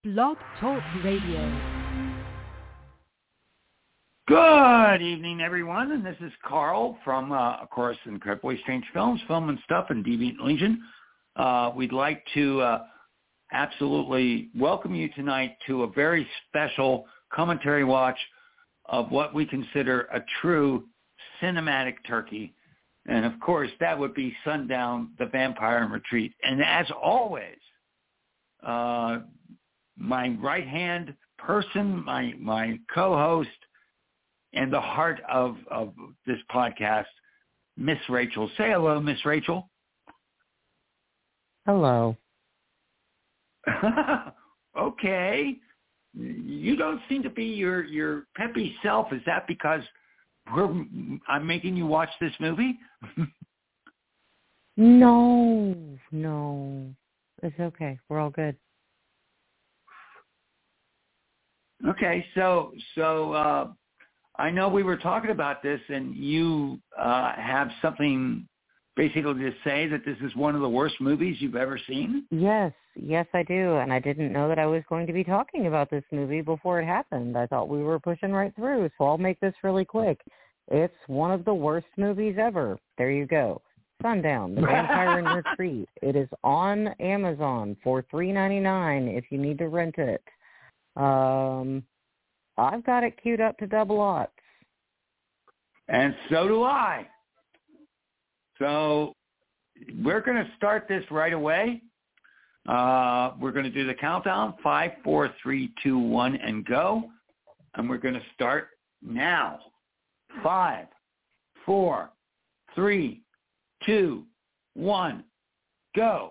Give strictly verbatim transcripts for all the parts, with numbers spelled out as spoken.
Blog Talk Radio. Good evening, everyone, and this is Carl from, uh, of course, Incredibly Strange Films, Film and Stuff, and Deviant Legion. Uh, we'd like to uh, absolutely welcome you tonight to a very special commentary watch of what we consider a true cinematic turkey. And, of course, that would be Sundown, The Vampire in Retreat. And as always, uh, my right-hand person, my, my co-host, and the heart of, of this podcast, Miss Rachel. Say hello, Miss Rachel. Hello. Okay. You don't seem to be your, your peppy self. Is that because we're, I'm making you watch this movie? No, no. It's okay. We're all good. Okay, so so uh, I know we were talking about this, and you uh, have something basically to say that this is one of the worst movies you've ever seen? Yes, yes, I do. And I didn't know that I was going to be talking about this movie before it happened. I thought we were pushing right through, so I'll make this really quick. It's one of the worst movies ever. There you go. Sundown, The Vampire in Retreat. It is on Amazon for three ninety-nine if you need to rent it. Um, I've got it queued up to double aughts. And so do I. So we're going to start this right away. Uh, we're going to do the countdown, five, four, three, two, one, and go. And we're going to start now. Five, four, three, two, one, go.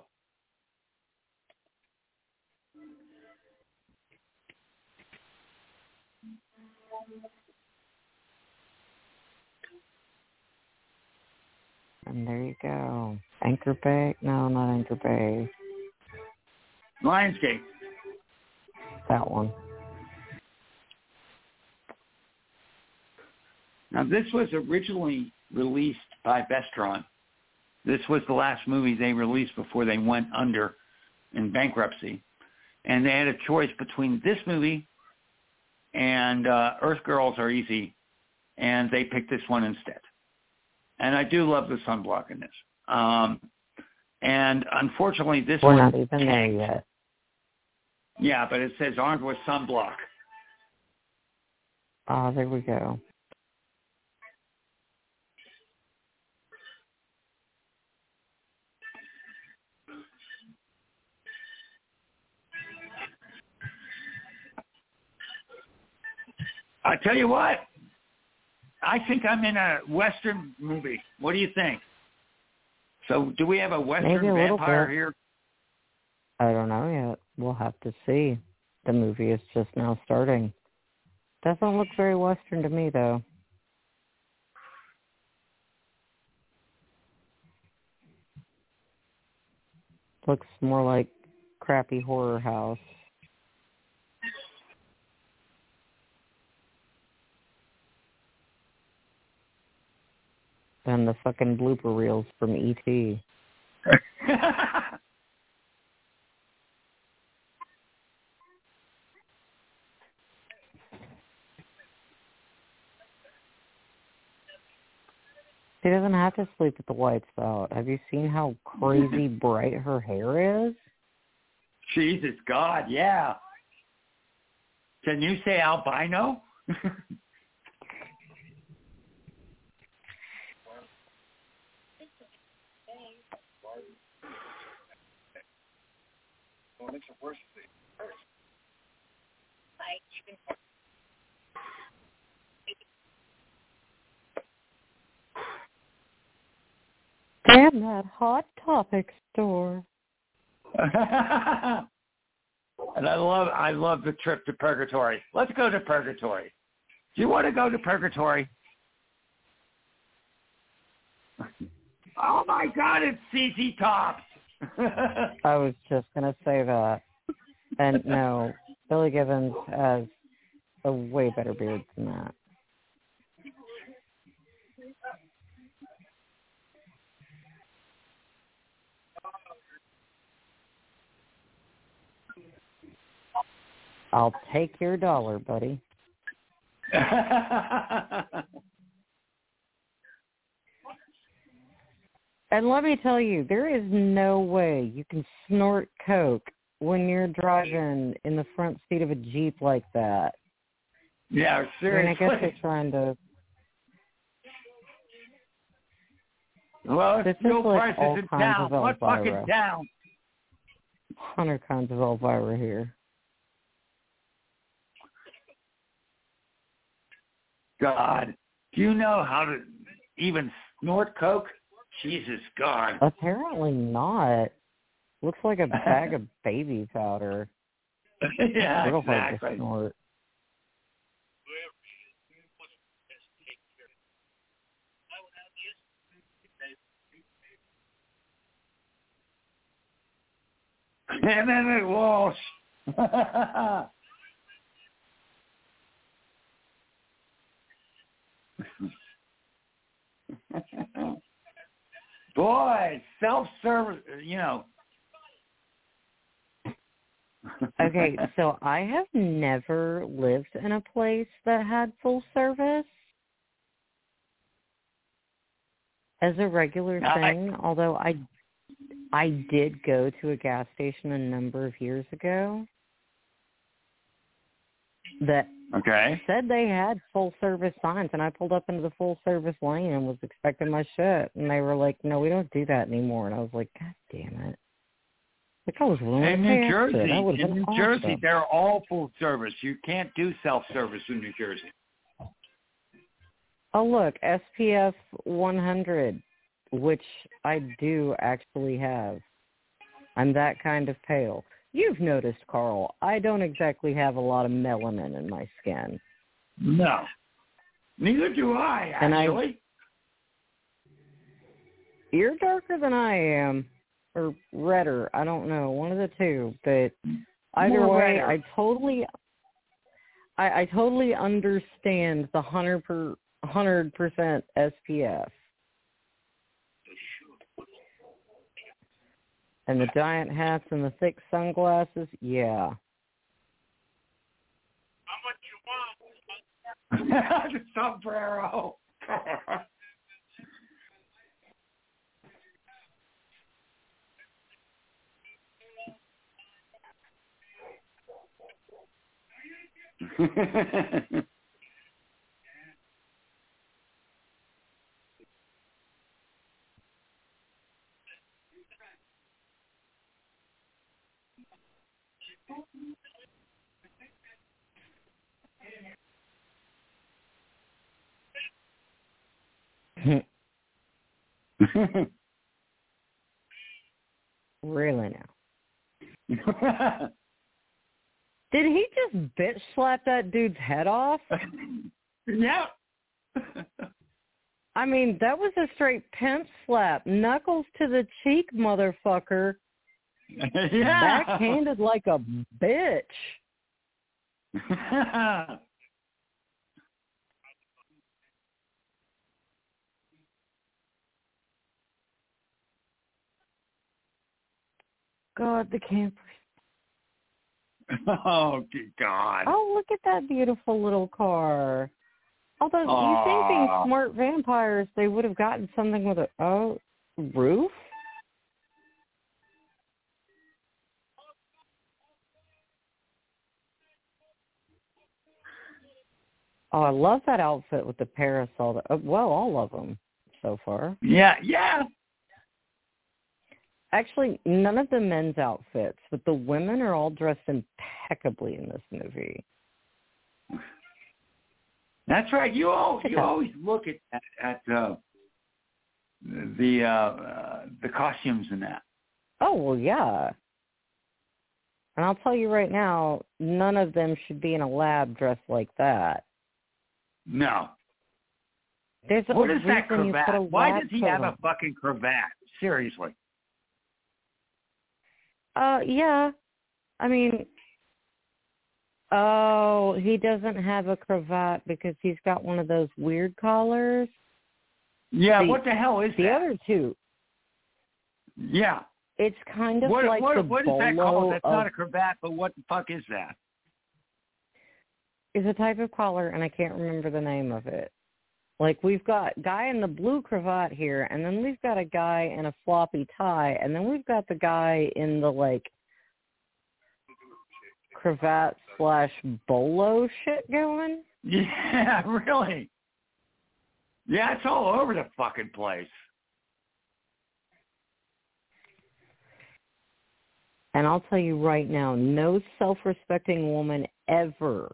And there you go. Anchor Bay? No, not Anchor Bay. Lionsgate. That one. Now, this was originally released by Vestron. This was the last movie they released before they went under in bankruptcy. And they had a choice between this movie and uh, Earth Girls Are Easy, and they picked this one instead. And I do love the sunblock in this. Um, and unfortunately, this We're one... We're not even there yet. Yeah, but it says armed with sunblock. Ah, oh, there we go. I tell you what, I think I'm in a Western movie. What do you think? So do we have a Western Maybe a vampire bit. here? I don't know yet. We'll have to see. The movie is just now starting. Doesn't look very Western to me, though. Looks more like crappy horror house. And the fucking blooper reels from E T She doesn't have to sleep with the whites out. Have you seen how crazy bright her hair is? Jesus God, yeah. Can you say albino? Damn that Hot Topic store. And I love I love the trip to Purgatory. Let's go to Purgatory. Do you want to go to Purgatory? Oh my God, it's C C Top. I was just going to say that. And no, Billy Gibbons has a way better beard than that. I'll take your dollar, buddy. And let me tell you, there is no way you can snort coke when you're driving in the front seat of a Jeep like that. Yeah, seriously. I mean, I guess they're trying to... Well, this it's no like prices in town. What fucking town? Hundred kinds of Elvira here. God, do you know how to even snort coke? Jesus God. Apparently not. Looks like a bag of baby powder. Yeah, Real exactly. hard to snort. And then it Walsh. Boy, self-service, you know. Okay, so I have never lived in a place that had full service as a regular thing, I, although I, I did go to a gas station a number of years ago that okay. said they had full service signs, and I pulled up into the full service lane and was expecting my shit, and they were like, "No, we don't do that anymore." And I was like, "God damn it!" Like I was willing in to New pay Jersey, extra. That would have in been New awesome. Jersey, they're all full service. You can't do self service in New Jersey. Oh look, S P F one hundred, which I do actually have. I'm that kind of pale. You've noticed, Carl, I don't exactly have a lot of melanin in my skin. No. Neither do I, and actually. I, you're darker than I am, or redder. I don't know, one of the two. But either More way, redder. I totally, I, I totally understand the hundred per hundred percent S P F. And the giant hats and the thick sunglasses, yeah. How much you want? The sombrero. Really now? Did he just bitch slap that dude's head off? Yeah. I mean, that was a straight pimp slap. Knuckles to the cheek, motherfucker. Yeah. Backhanded like a bitch. God, the campers. Oh, good God. Oh, look at that beautiful little car. Although Aww. you think being smart vampires, they would have gotten something with a oh, roof? Oh, I love that outfit with the parasol. Uh, well, all of them so far. Yeah, yeah. Actually, none of the men's outfits, but the women are all dressed impeccably in this movie. That's right. You all, you always look at at uh, the uh, uh, the costumes and that. Oh well, yeah. And I'll tell you right now, none of them should be in a lab dressed like that. No. There's what a is that reason you put a cravat? Why lab does he coat have on. a fucking cravat? Seriously. Uh, yeah. I mean, oh, he doesn't have a cravat because he's got one of those weird collars. Yeah, the, what the hell is the that? The other two. Yeah. It's kind of what, like what, the what is bolo that called? That's of, not a cravat, but what the fuck is that? is a type of collar, and I can't remember the name of it. Like, we've got guy in the blue cravat here, and then we've got a guy in a floppy tie, and then we've got the guy in the, like, cravat slash bolo shit going. Yeah, really. Yeah, it's all over the fucking place. And I'll tell you right now, no self-respecting woman ever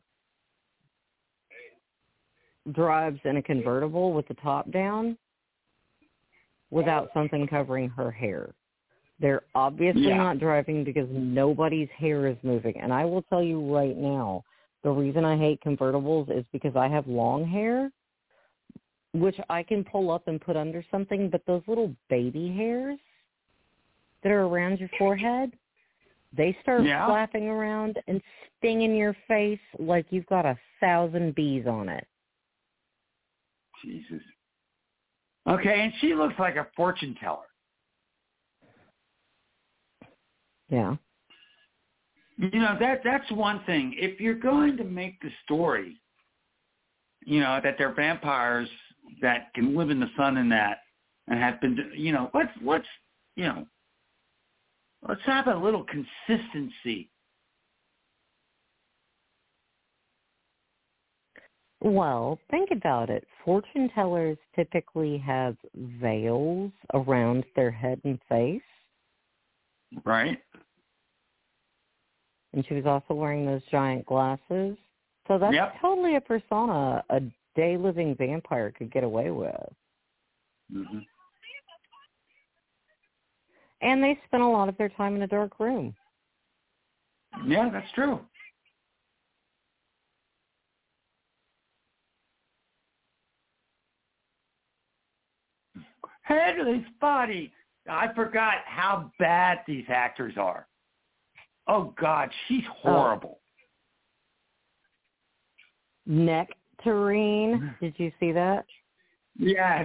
drives in a convertible with the top down without something covering her hair. They're obviously Yeah. not driving because nobody's hair is moving. And I will tell you right now, the reason I hate convertibles is because I have long hair, which I can pull up and put under something, but those little baby hairs that are around your forehead, they start Yeah. flapping around and stinging your face like you've got a thousand bees on it. Jesus. Okay, and she looks like a fortune teller. Yeah. You know, that that's one thing. If you're going to make the story, you know, that they're vampires that can live in the sun and that, and have been, you know, let's, let's, you know, let's have a little consistency. Well, think about it. Fortune tellers typically have veils around their head and face. Right? And she was also wearing those giant glasses. So that's Yep. totally a persona a day-living vampire could get away with. Mm-hmm. And they spent a lot of their time in a dark room. Yeah, that's true. Hadley's body. I forgot how bad these actors are. Oh, God, she's horrible. Nectarine, did you see that? Yes.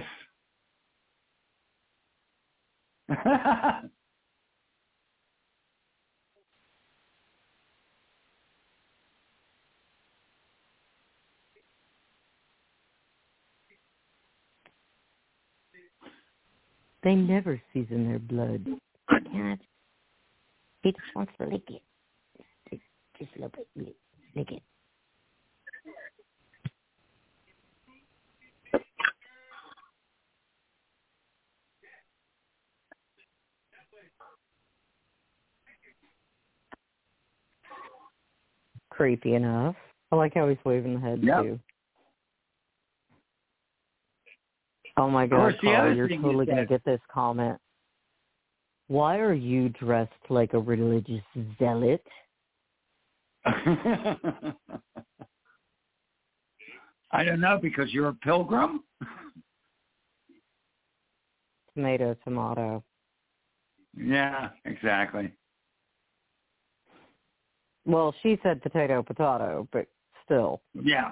They never season their blood. Can't. He just wants to lick it. Just, just a little bit. Lick it. Creepy enough. I like how he's waving the head, Yep. too. Oh, my Of God, course, the Carl, other you're thing totally is going to that- get this comment. Why are you dressed like a religious zealot? I don't know, because you're a pilgrim? Tomato, tomato. Yeah, exactly. Well, she said potato, potato, but still. Yeah.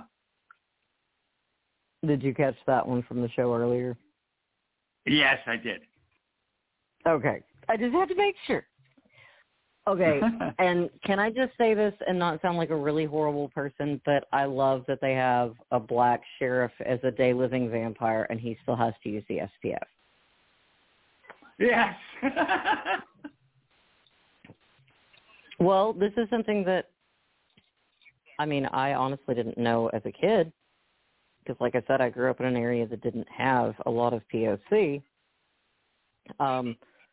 Did you catch that one from the show earlier? Yes, I did. Okay. I just had to make sure. Okay, and can I just say this and not sound like a really horrible person, but I love that they have a black sheriff as a day-living vampire, and he still has to use the S P F. Yes. Well, this is something that, I mean, I honestly didn't know as a kid, because like I said, I grew up in an area that didn't have a lot of P O C. Um,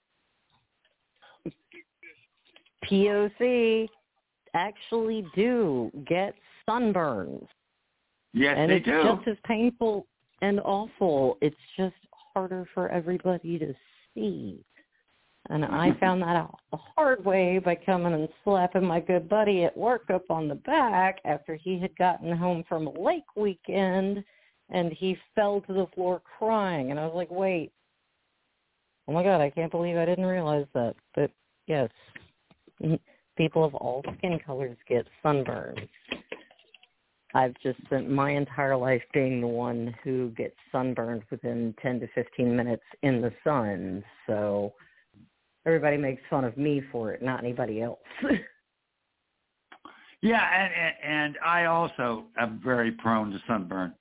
P O C actually do get sunburns. Yes, and they it's do. just as painful and awful. It's just harder for everybody to see. And I found that out the hard way by coming and slapping my good buddy at work up on the back after he had gotten home from a lake weekend, and he fell to the floor crying. And I was like, wait, oh my God, I can't believe I didn't realize that. But yes, people of all skin colors get sunburns. I've just spent my entire life being the one who gets sunburned within ten to fifteen minutes in the sun. So everybody makes fun of me for it, not anybody else. Yeah, and, and and I also am very prone to sunburn.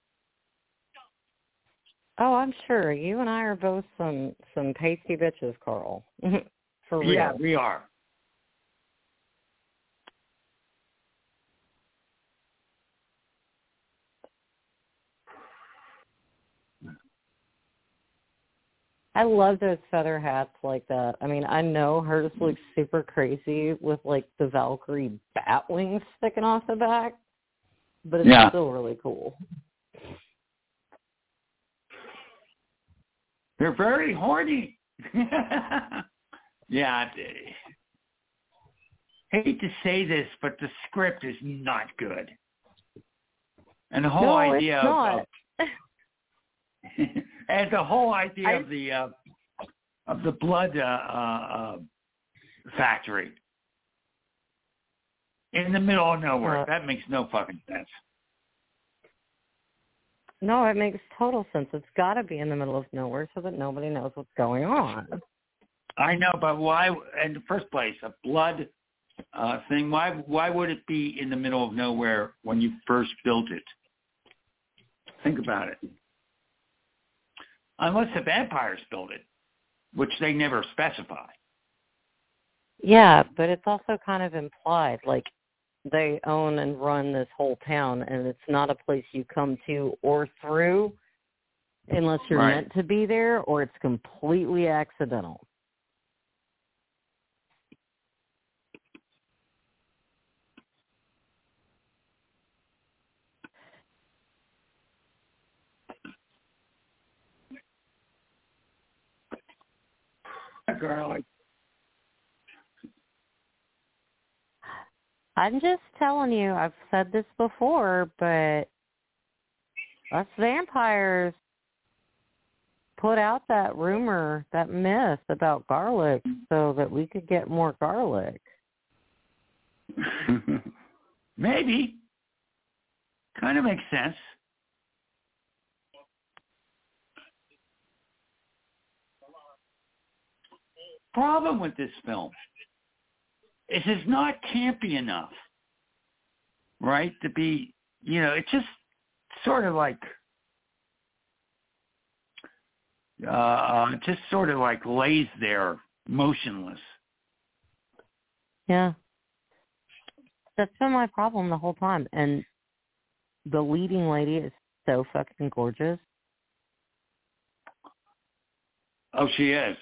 Oh, I'm sure. You and I are both some, some pasty bitches, Carl. For real. Yeah, we are. I love those feather hats like that. I mean, I know hers looks super crazy with, like, the Valkyrie bat wings sticking off the back, but it's Yeah. still really cool. They're very horny. Yeah. I hate to say this, but the script is not good. And the whole no, idea it's not. of... and the whole idea I, of the uh, of the blood uh, uh, factory in the middle of nowhere, uh, that makes no fucking sense. No, it makes total sense. It's got to be in the middle of nowhere so that nobody knows what's going on. I know, but why, in the first place, a blood uh, thing, why why would it be in the middle of nowhere when you first built it? Think about it. Unless the vampires built it, which they never specify. Yeah, but it's also kind of implied, like they own and run this whole town, and it's not a place you come to or through unless you're Right. meant to be there, or it's completely accidental. Garlic. I'm just telling you, I've said this before, but us vampires put out that rumor, that myth about garlic so that we could get more garlic. Maybe. Kind of makes sense. Problem with this film is it's not campy enough, right? To be, you know, it's just sort of like, uh, just sort of like lays there motionless. Yeah. That's been my problem the whole time. And the leading lady is so fucking gorgeous. Oh, she is.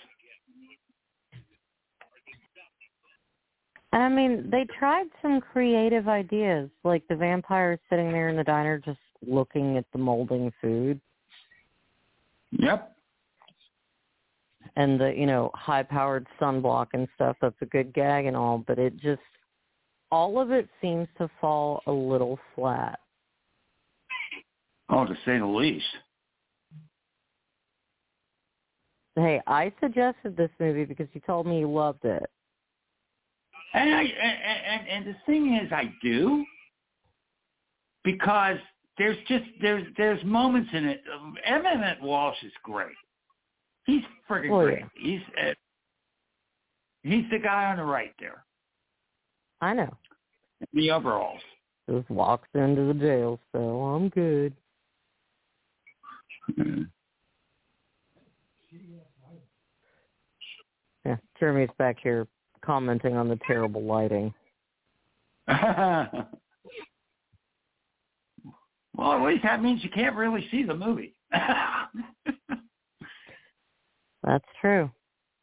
And I mean, they tried some creative ideas, like the vampire sitting there in the diner just looking at the molding food. Yep. And the, you know, high-powered sunblock and stuff. That's a good gag and all, but it just, all of it seems to fall a little flat. Oh, to say the least. Hey, I suggested this movie because you told me you loved it. And I and, and and the thing is, I do, because there's just there's there's moments in it. Um, Emmett Walsh is great. He's friggin' Oh, great. yeah. He's uh, he's the guy on the right there. I know. The overalls. Just walks into the jail, so I'm good. Yeah, Jeremy's back here commenting on the terrible lighting. Well, at least that means you can't really see the movie. That's true.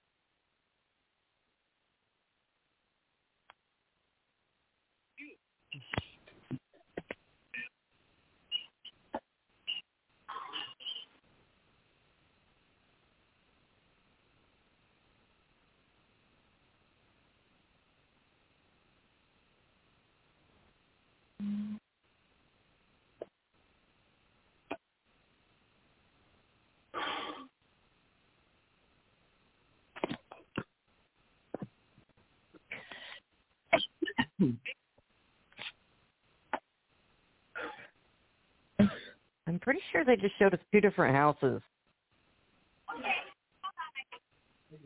I'm pretty sure they just showed us two different houses.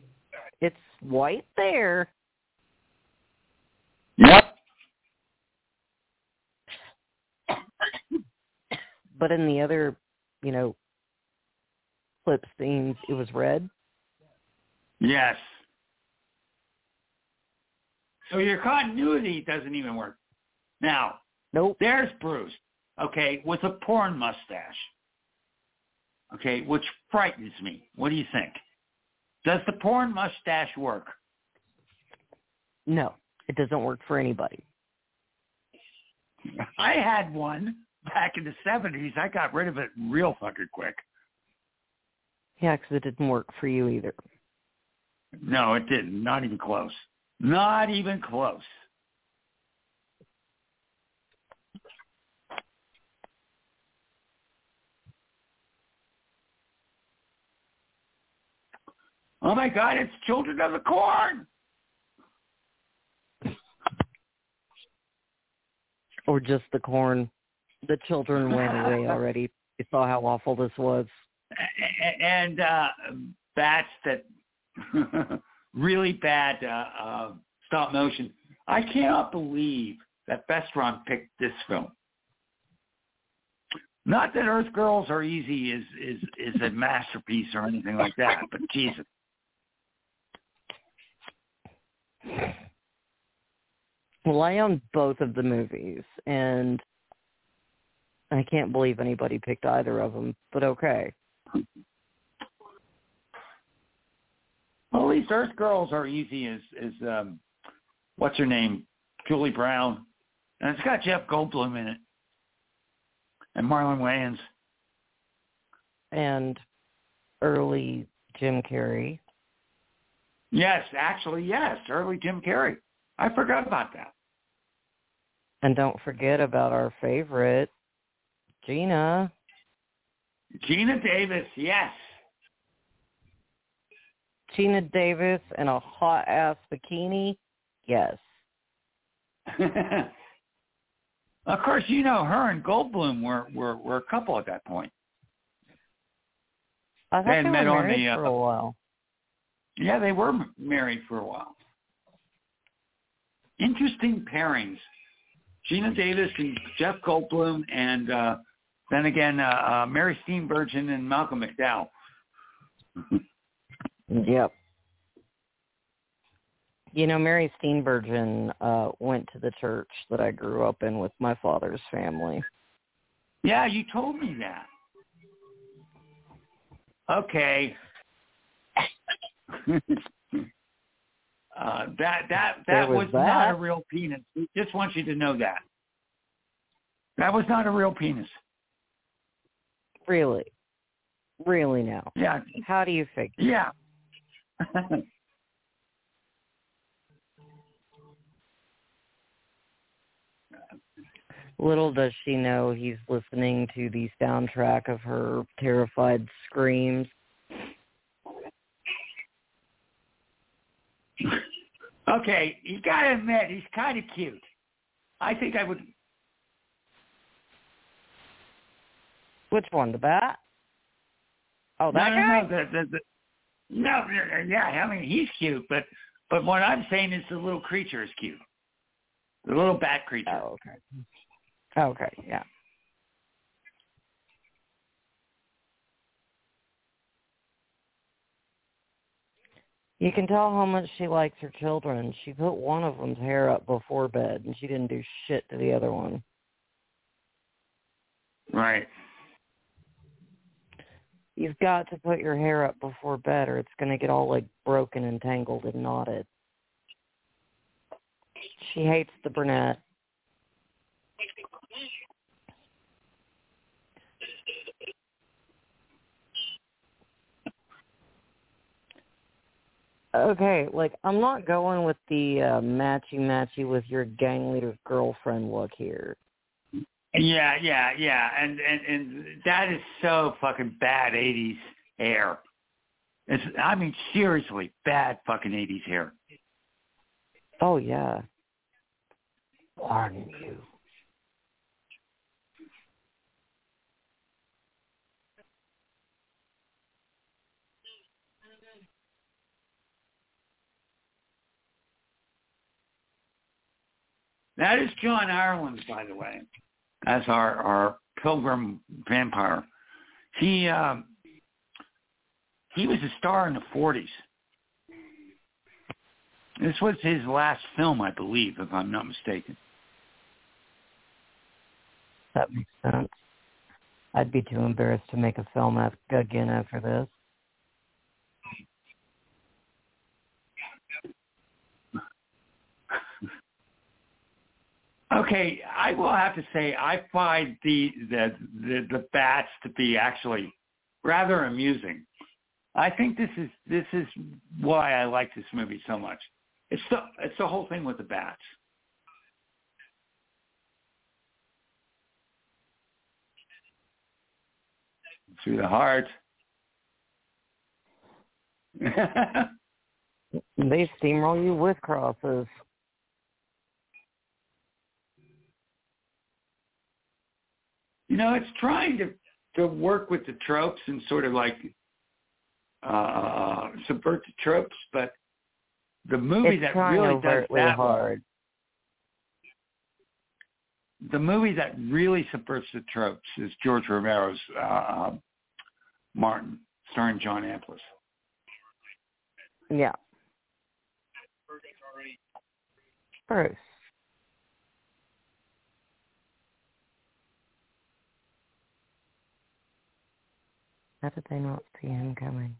It's white there. Yep. but in the other, you know, clip scenes, it was red. Yes. So your continuity doesn't even work. Now, Nope. there's Bruce, okay, with a porn mustache, okay, which frightens me. What do you think? Does the porn mustache work? No, it doesn't work for anybody. I had one back in the seventies. I got rid of it real fucking quick. Yeah, because it didn't work for you either. No, it didn't. Not even close. Not even close. Oh, my God, it's Children of the Corn. Or just the corn. The children went away already. They saw how awful this was. And uh, bats that really bad uh, uh, stop motion. I cannot believe that Vestron picked this film. Not that Earth Girls Are Easy is, is, is a masterpiece or anything like that, but Jesus. Well, I own both of the movies, and I can't believe anybody picked either of them, but okay. Well, at least Earth Girls Are Easy is, is um, what's her name? Julie Brown. And it's got Jeff Goldblum in it. And Marlon Wayans. And early Jim Carrey. Yes, actually, yes. Early Jim Carrey. I forgot about that. And don't forget about our favorite, Gina. Gina Davis, yes. Gina Davis in a hot-ass bikini? Yes. Of course, you know, her and Goldblum were, were, were a couple at that point. I thought They they, had were met on married the, uh, for a while. Yeah, they were married for a while. Interesting pairings. Gina Davis and Jeff Goldblum, and uh, then again, uh, uh, Mary Steenburgen and Malcolm McDowell. Yep. You know, Mary Steenburgen uh, went to the church that I grew up in with my father's family. Yeah, you told me that. Okay. uh, that that that was was that. not a real penis. We just want you to know that. That was not a real penis. Really? Really now? Yeah. How do you figure? Yeah. Little does she know he's listening to the soundtrack of her terrified screams. Okay, you gotta admit, he's kind of cute. I think I would... Which one, the bat? Oh, that no, guy? No, the, the, the, no, yeah, I mean, he's cute, but, but what I'm saying is the little creature is cute. The little bat creature. Oh, okay. Okay, yeah. You can tell how much she likes her children. She put one of them's hair up before bed, and she didn't do shit to the other one. Right. You've got to put your hair up before bed, or it's going to get all, like, broken and tangled and knotted. She hates the brunette. Okay, like, I'm not going with the uh, matchy-matchy with your gang leader girlfriend look here. Yeah, yeah, yeah, and, and and that is so fucking bad eighties hair. It's, I mean, seriously, bad fucking eighties hair. Oh, yeah. Pardon you. That is John Ireland, by the way, as our our Pilgrim vampire. He uh, he was a star in the forties. This was his last film, I believe, if I'm not mistaken. That makes sense. I'd be too embarrassed to make a film af- again after this. Okay, I will have to say I find the the the, the bats to be actually rather amusing. I think this is this is why I like this movie so much. It's the it's the whole thing with the bats. Through the heart. They steamroll you with crosses. You know, it's trying to, to work with the tropes and sort of like uh, subvert the tropes, but the movie it's that really does that hard. The movie that really subverts the tropes is George Romero's uh, Martin, starring John Amplas. Yeah. Bruce. How did they not see him coming?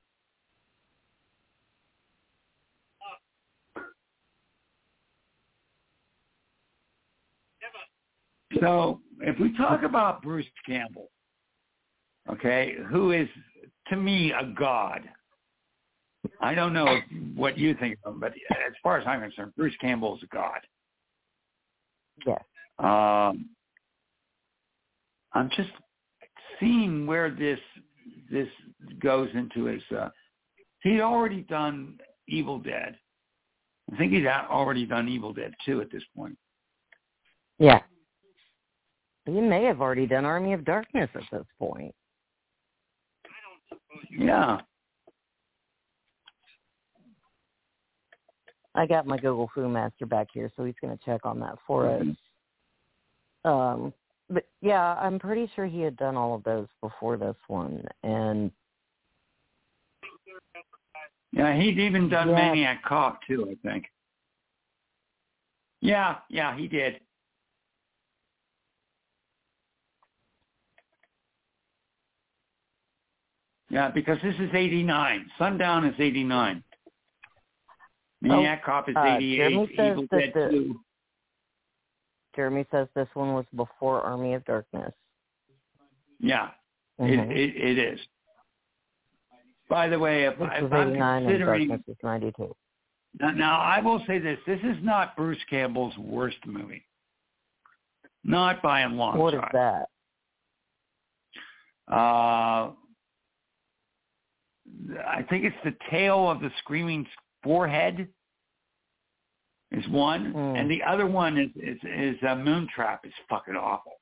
So if we talk about Bruce Campbell, okay, who is, to me, a god. I don't know what you think of him, but as far as I'm concerned, Bruce Campbell is a god. Yes. Um, I'm just seeing where this this goes into his. Uh, he'd already done Evil Dead. I think he'd already done Evil Dead two at this point. Yeah. He may have already done Army of Darkness at this point. Yeah. I got my Google Fu Master back here, so he's going to check on that for mm-hmm. us. Um, but yeah, I'm pretty sure he had done all of those before this one, and yeah, he'd even done yeah. Maniac Cop too, I think. Yeah, yeah, he did. Yeah, because this is eighty-nine. Sundown is eighty-nine. Maniac oh, Cop is uh, eighty-eight. Evil Dead the, two. Jeremy says this one was before Army of Darkness. Yeah, mm-hmm. it, it it is. By the way, if, this if was I'm eighty-nine considering... and Darkness is ninety-two. Now, now, I will say this. This is not Bruce Campbell's worst movie. Not by a long What shot. is that? Uh, I think it's The Tale of the Screaming Forehead is one, mm. and the other one is is, is uh, Moontrap. It's fucking awful.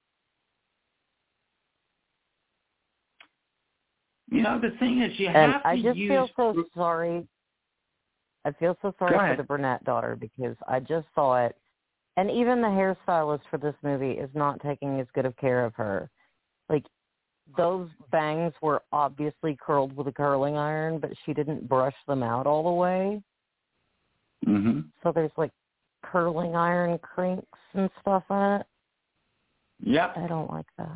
You know, the thing is, you and have I to just use... feel so sorry. I feel so sorry for the Burnett daughter because I just saw it, and even the hairstylist for this movie is not taking as good of care of her. Like, those bangs were obviously curled with a curling iron, but she didn't brush them out all the way. Mm-hmm. So there's, like, curling iron crinks and stuff on it. Yep. I don't like that.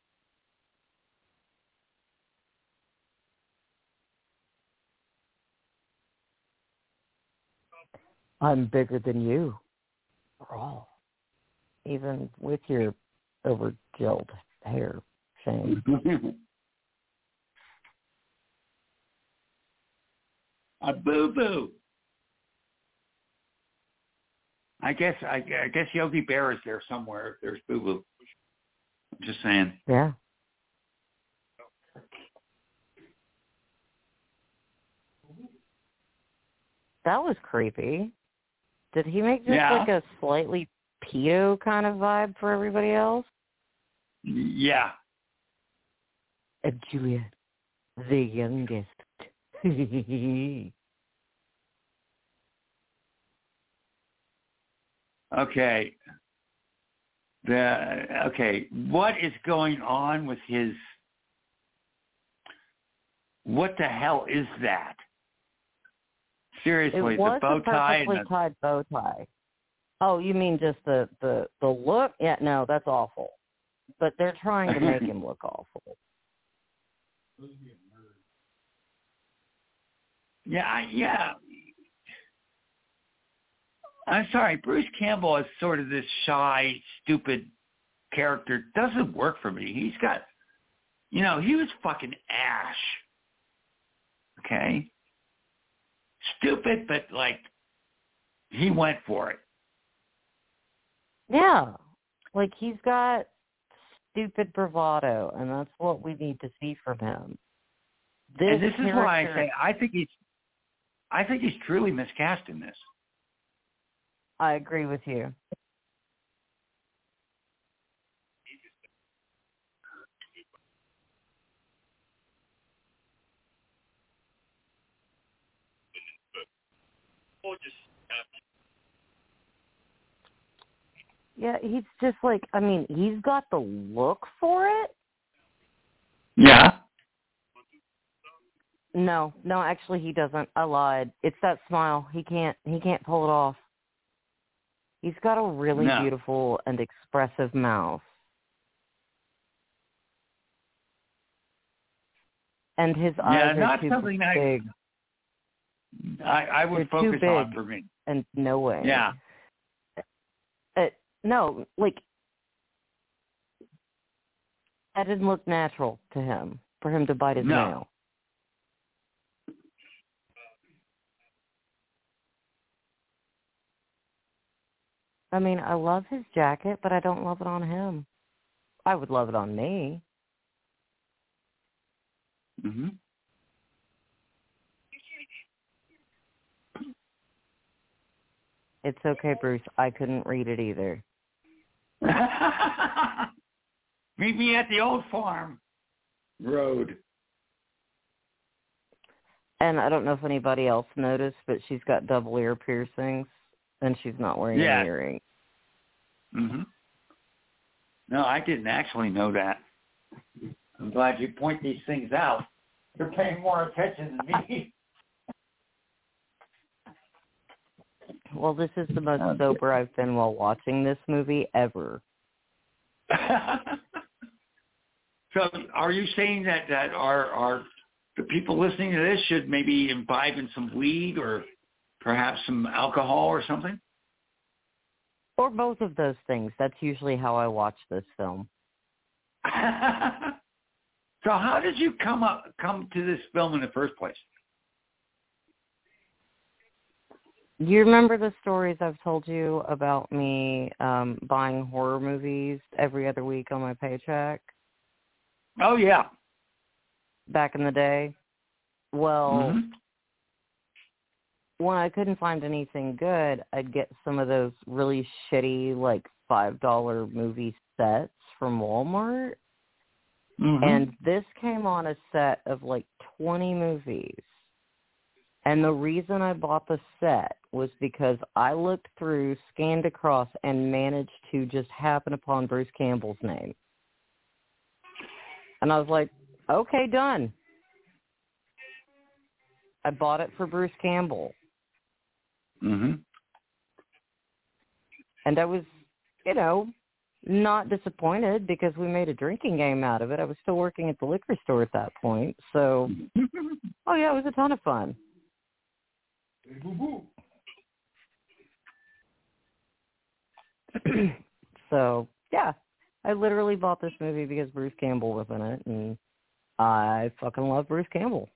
I'm bigger than you. Raw. Even with your over-gelled hair, Shane. A boo-boo. I guess I, I guess Yogi Bear is there somewhere. There's boo-boo. I'm just saying. Yeah. That was creepy. Did he make just yeah. like a slightly pedo kind of vibe for everybody else? Yeah. And Julia, the youngest. Okay. the okay, what is going on with his? What the hell is that? Seriously, it was the bow a tie and perfectly the, tied bow tie. Oh, you mean just the, the, the look? Yeah, no, that's awful. But they're trying to make him look awful. Yeah, I, yeah. I'm sorry, Bruce Campbell is sort of this shy, stupid character. Doesn't work for me. He's got, you know, he was fucking Ash. Okay? Stupid, but like, he went for it. Yeah. Like, he's got stupid bravado, and that's what we need to see from him. This and this is character, why I say I think he's, I think he's truly miscast in this. I agree with you. Yeah, he's just like, I mean, he's got the look for it. Yeah. No, no, actually he doesn't. I lied. It's that smile. He can't, he can't pull it off. He's got a really No. beautiful and expressive mouth. And his Yeah, eyes are not too something I, big. I, I would They're too focus big on for me. and no way. Yeah. Uh, no, like, that didn't look natural to him, for him to bite his No. nail. I mean, I love his jacket, but I don't love it on him. I would love it on me. Mm-hmm. It's okay, Bruce. I couldn't read it either. Meet me at the old farm road. And I don't know if anybody else noticed, but she's got double ear piercings, and she's not wearing Yes. any earrings. Mm-hmm. No, I didn't actually know that. I'm glad you point these things out. You're paying more attention than me. Well, this is the most sober I've been while watching this movie ever. So are you saying that, that our, our the people listening to this should maybe imbibe in some weed or perhaps some alcohol or something? Or both of those things. That's usually how I watch this film. So how did you come up come to this film in the first place? You remember the stories I've told you about me um, buying horror movies every other week on my paycheck? Oh, yeah. Back in the day? Well, Mm-hmm. when I couldn't find anything good, I'd get some of those really shitty, like, five dollar movie sets from Walmart. Mm-hmm. And this came on a set of, like, twenty movies. And the reason I bought the set was because I looked through, scanned across, and managed to just happen upon Bruce Campbell's name. And I was like, okay, done. I bought it for Bruce Campbell. Mm-hmm. And I was, you know, not disappointed because we made a drinking game out of it. I was still working at the liquor store at that point. So, oh, yeah, it was a ton of fun. So, yeah, I literally bought this movie because Bruce Campbell was in it, and I fucking love Bruce Campbell.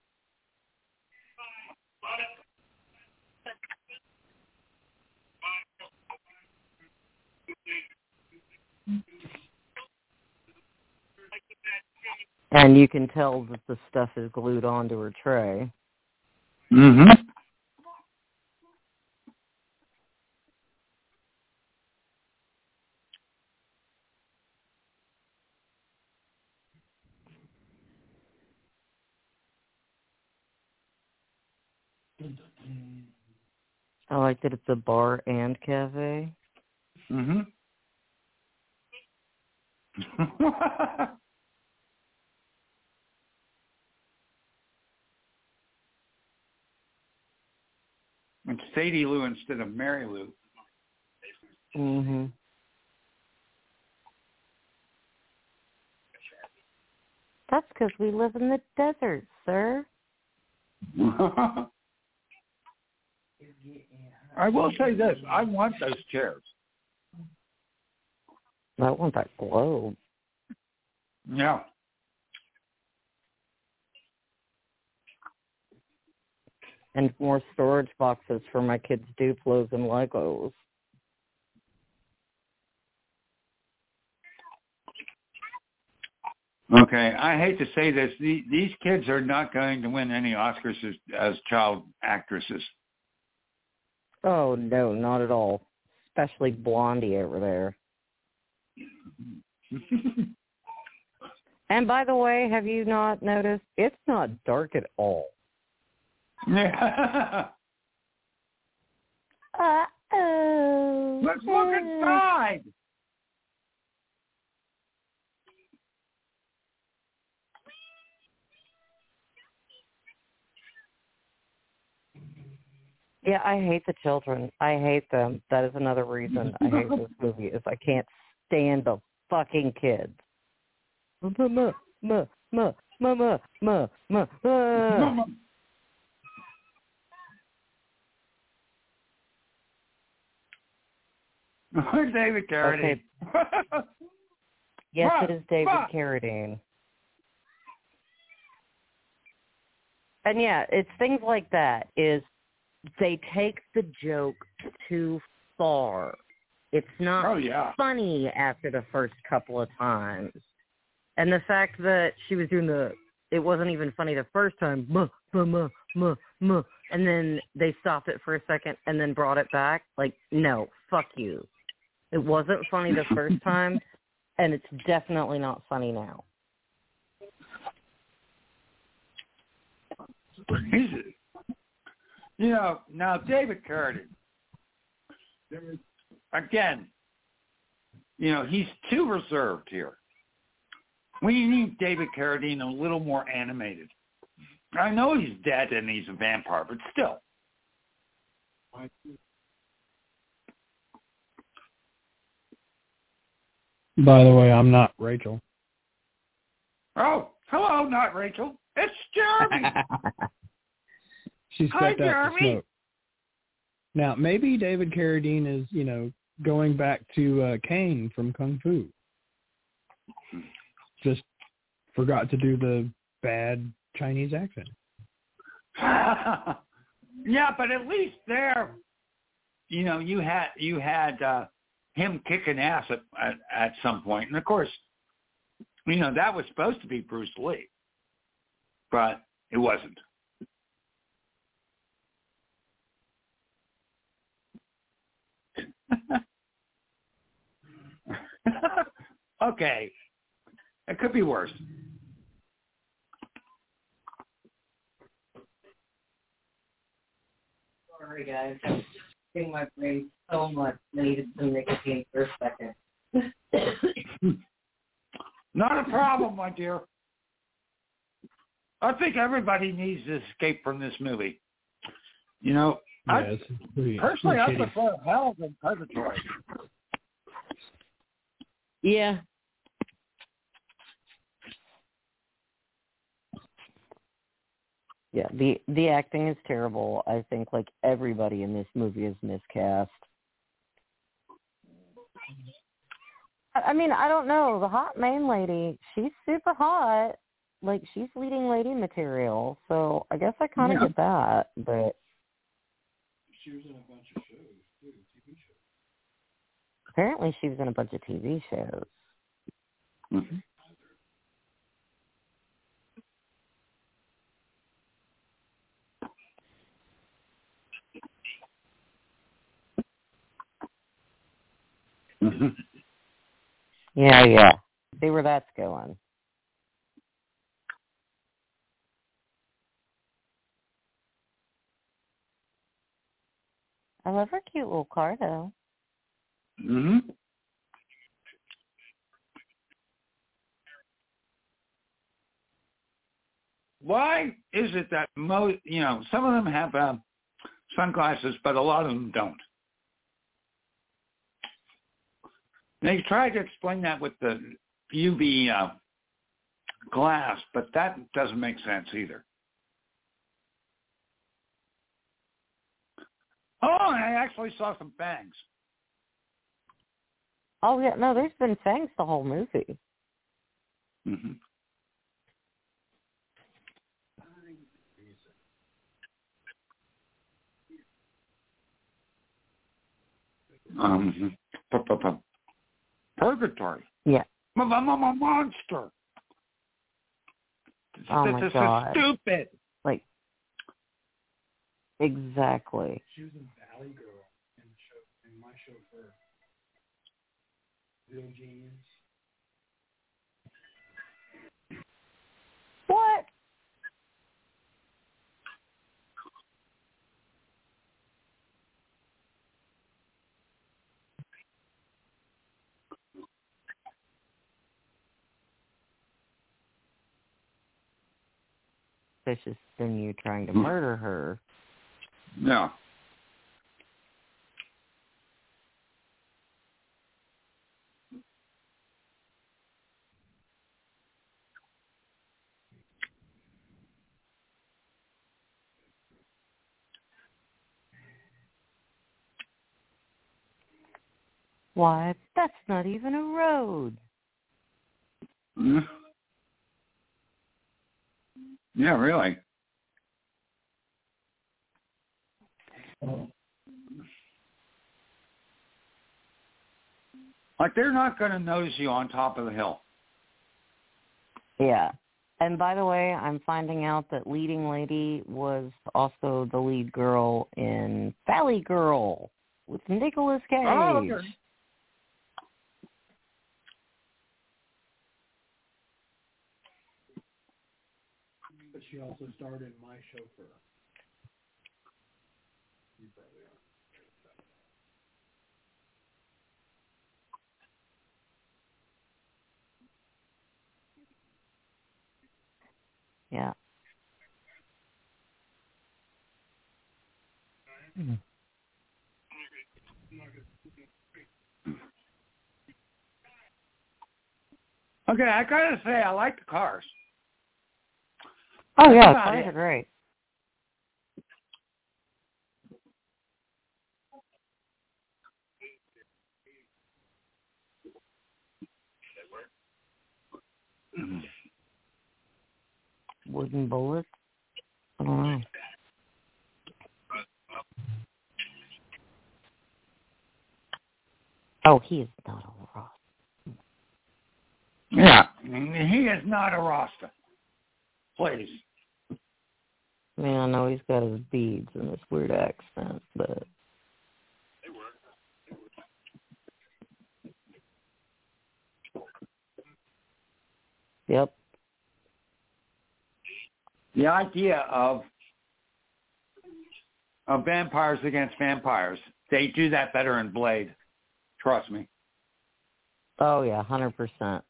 And you can tell that the stuff is glued onto her tray. Mm-hmm. I like that it's a bar and cafe. Mm-hmm. It's Sadie Lou instead of Mary Lou. Mm-hmm. That's because we live in the desert, sir. I will say this. I want those chairs. I want that globe. Yeah. And more storage boxes for my kids' Duplos and Legos. Okay, I hate to say this. The, these kids are not going to win any Oscars as, as child actresses. Oh, no, not at all. Especially Blondie over there. And by the way, have you not noticed? It's not dark at all. Yeah. Uh-oh. Let's look inside. Yeah, I hate the children. I hate them. That is another reason I hate this movie, is I can't stand the fucking kids. Mama, ma, ma, mama, ma, ma, ma. David Carradine. Okay. Yes, it is David Carradine. And yeah, it's things like that, is they take the joke too far. It's not oh, yeah. funny after the first couple of times. And the fact that she was doing the, it wasn't even funny the first time, muh, muh, muh, muh, muh, and then they stopped it for a second and then brought it back. Like, no, fuck you. It wasn't funny the first time, and it's definitely not funny now. He's, you know, now David Carradine, again, you know, he's too reserved here. We need David Carradine a little more animated. I know he's dead and he's a vampire, but still. By the way, I'm not Rachel. Oh, hello, not Rachel. It's Jeremy. She stepped Hi, out to Jeremy. smoke. Now, maybe David Carradine is, you know, going back to uh, Kane from Kung Fu. Just forgot to do the bad Chinese accent. Yeah, but at least there, you know, you had you had uh, him kicking ass at, at at some point, and of course, you know, that was supposed to be Bruce Lee, but it wasn't. Okay, it could be worse. Sorry, guys. I was just getting my brain so much needed some nicotine for a second. Not a problem, my dear. I think everybody needs to escape from this movie. You know, Yeah, I, it's pretty, personally, I pretty prefer Hell than Purgatory. Yeah. Yeah, the the acting is terrible. I think like everybody in this movie is miscast. I I mean, I don't know. The hot main lady, she's super hot. Like, she's leading lady material. So I guess I kind of Yeah. get that. But She was in a bunch of shows, too, T V shows. apparently she was in a bunch of T V shows. Mm-hmm. Mm-hmm. Yeah, yeah. See where that's going. I love her cute little car, though. Mm-hmm. why is it that most, you know, some of them have uh, sunglasses, but a lot of them don't? They tried to explain that with the U V uh, glass, but that doesn't make sense either. Oh, and I actually saw some fangs. Oh, yeah. No, there's been fangs the whole movie. Mm-hmm. Um, Purgatory. Yeah. I'm a monster. Oh, this my is God. so stupid. Like, exactly. She was in Valley Girl in, the show, in My Chauffeur. Real genius. What? Suspicious than you trying to murder her. Yeah. Why, that's not even a road. Mm. Yeah, really. Like, they're not going to notice you on top of the hill. Yeah. And by the way, I'm finding out that leading lady was also the lead girl in Valley Girl with Nicolas Cage. Oh, okay. But she also starred in My Chauffeur. You probably are. Yeah. Hmm. Okay, I gotta say, I like the cars. Oh, That's yeah, about cars it. are great. Wooden bullets? I don't know. Oh, he is not a Ross. Yeah, he is not a Rasta. Please. I mean, I know he's got his beads and his weird accent, but... Yep. The idea of of vampires against vampires, they do that better in Blade. Trust me. Oh, yeah, one hundred percent.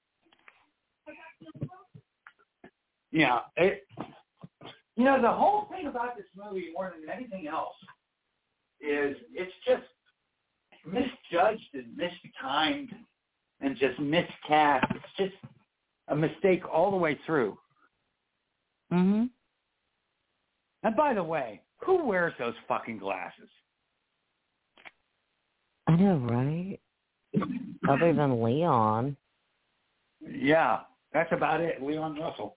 Yeah, it, you know, the whole thing about this movie, more than anything else, is it's just misjudged and mistimed and just miscast. It's just a mistake all the way through. Mm-hmm. And by the way, who wears those fucking glasses? I know, right? Other than Leon. Yeah, that's about it. Leon Russell.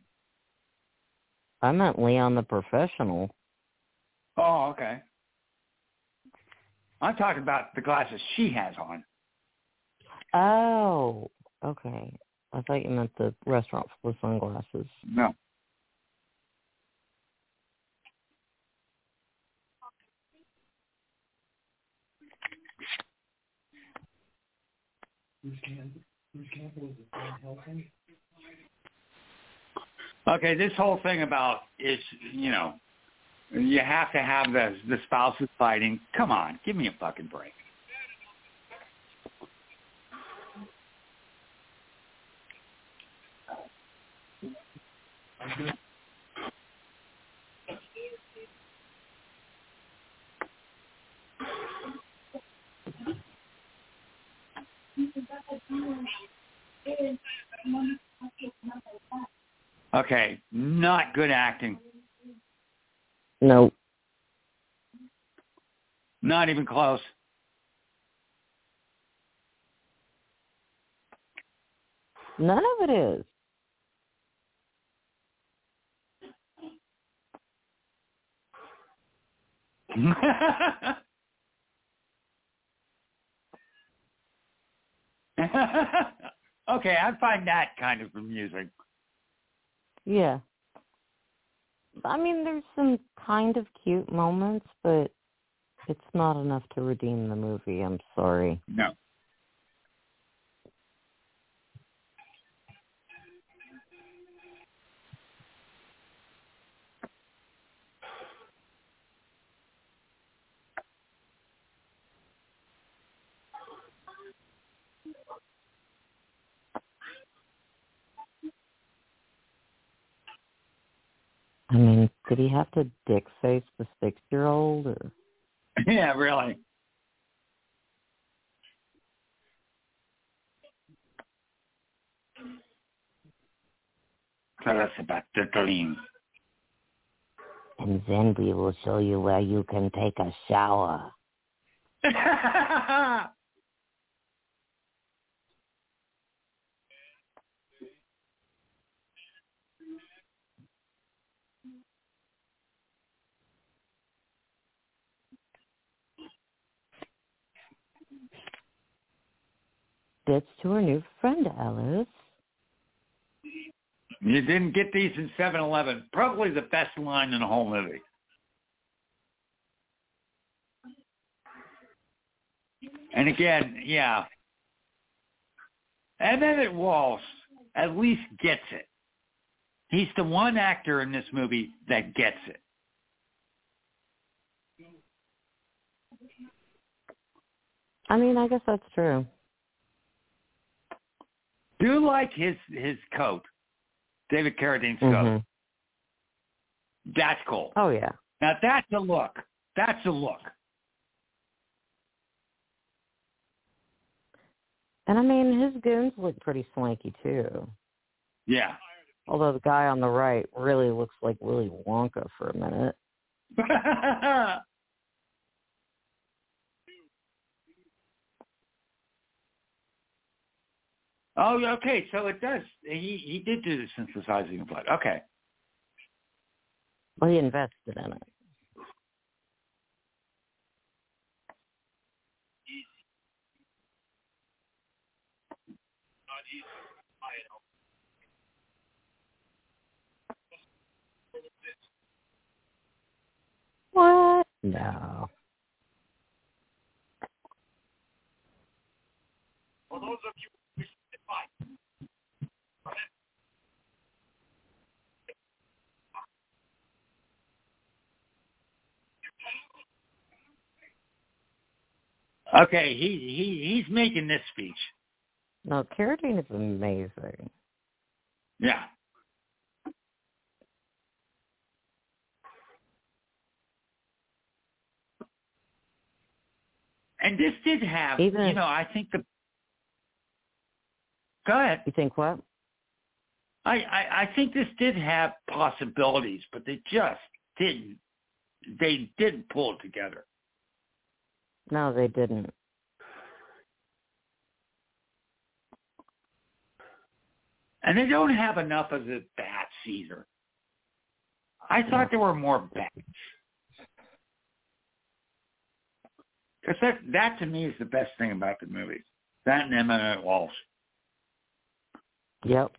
I meant Leon the professional. Oh, okay. I'm talking about the glasses she has on. Oh, okay. I thought you meant the restaurant full of sunglasses. No. Bruce Campbell, Bruce Campbell is a Van Helsing. Okay, this whole thing about is, you know, you have to have the the spouses fighting. Come on, give me a fucking break. Okay, not good acting. No. Not even close. None of it is. Okay, I find that kind of amusing. Yeah. I mean, there's some kind of cute moments, but it's not enough to redeem the movie. I'm sorry. No. I mean, did he have to dick face the six-year-old? Or? Yeah, really. Tell us about the dream. And then we will show you where you can take a shower. That's to her new friend, Alice. You didn't get these in seven eleven. Probably the best line in the whole movie. And again, yeah. Emmett Walsh at least gets it. He's the one actor in this movie that gets it. I mean, I guess that's true. Do like his his coat, David Carradine's Mm-hmm. coat. That's cool. Oh, yeah. Now that's a look. That's a look. And I mean, his goons look pretty swanky, too. Yeah. Although the guy on the right really looks like Willy Wonka for a minute. Oh, okay. So it does. He he did do the synthesizing of blood. Okay. Well, he invested in it. What? No. Okay. He he he's making this speech. No, Carradine is amazing. Yeah. And this did have, Even you if- know, I think the. Go ahead. You think what? I, I, I think this did have possibilities, but they just didn't. They didn't pull it together. No, they didn't. And they don't have enough of the bats either. I thought there were more bats. Because that, that to me is the best thing about the movie. That and Emmett Walsh. Yep.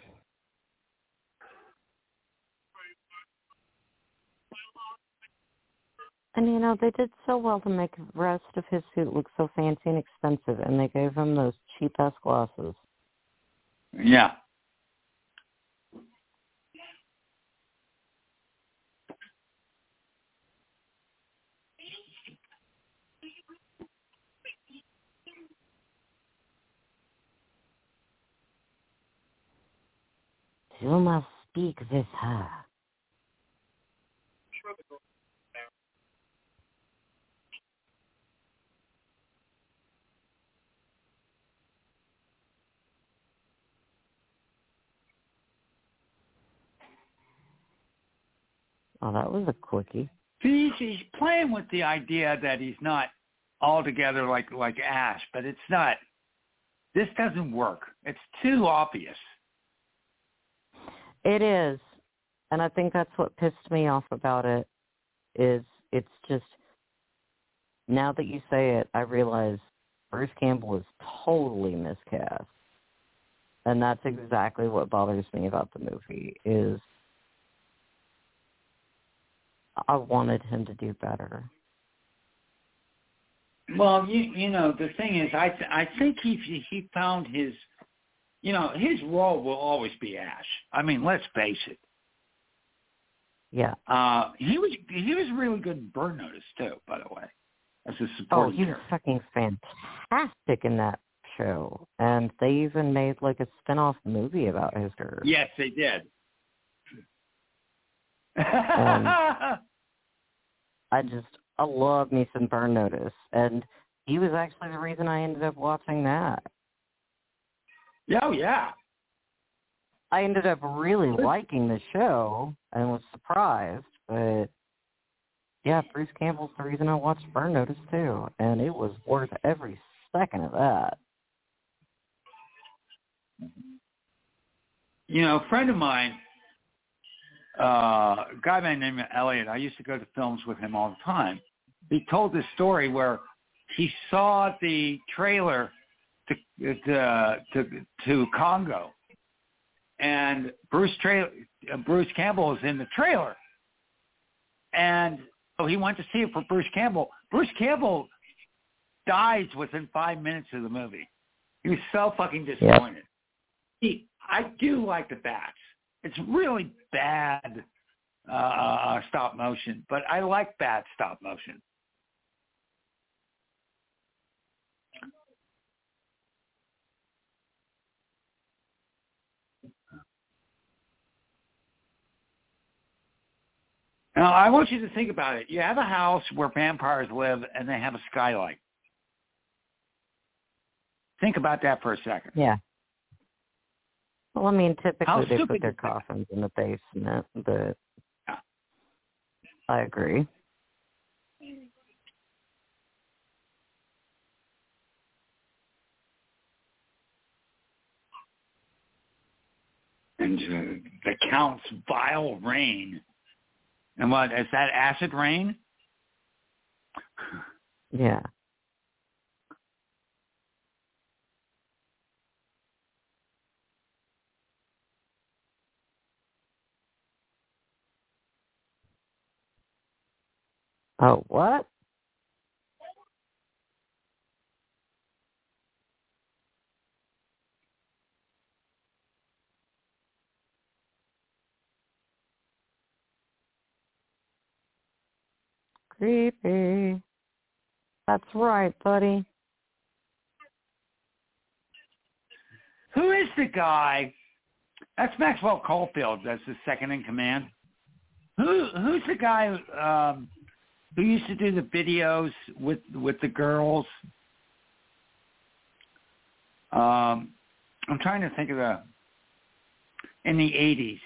And, you know, they did so well to make the rest of his suit look so fancy and expensive, and they gave him those cheap-ass glasses. Yeah. You must speak with her. Oh, that was a quickie. He's, he's playing with the idea that he's not altogether like like Ash, but it's not. This doesn't work. It's too obvious. It is, and I think that's what pissed me off about it. Is it's just now that you say it, I realize Bruce Campbell is totally miscast, and that's exactly what bothers me about the movie. Is I wanted him to do better. Well, you you know the thing is, I th- I think he he found his, you know, his role will always be Ash. I mean, let's face it. Yeah. Uh, he was he was really good in Burn Notice too, by the way, as a Oh, supporting he was character. fucking fantastic in that show, and they even made like a spin-off movie about his career. Yes, they did. Um, I just, I love me some Burn Notice, and he was actually the reason I ended up watching that. Oh, yeah. I ended up really liking the show and was surprised, but yeah, Bruce Campbell's the reason I watched Burn Notice too, and it was worth every second of that. You know, a friend of mine, uh, a guy by the name of Elliot, I used to go to films with him all the time. He told this story where he saw the trailer to to to, to Congo, and Bruce tra- Bruce Campbell is in the trailer, and so he went to see it for Bruce Campbell. Bruce Campbell dies within five minutes of the movie. He was so fucking disappointed. Yeah. He, I do like the bats. It's really bad uh, stop motion, but I like bad stop motion. Now, I want you to think about it. You have a house where vampires live, and they have a skylight. Think about that for a second. Yeah. Well, I mean, typically How they stupid put their is that? coffins in the basement, but Yeah. I agree. And uh, the Count's vile rain. And what, is that acid rain? Yeah. Oh, what? Creepy. That's right, buddy. Who is the guy? That's Maxwell Caulfield. That's the second in command. Who Who's the guy um, who used to do the videos with with the girls? Um, I'm trying to think of the in the eighties.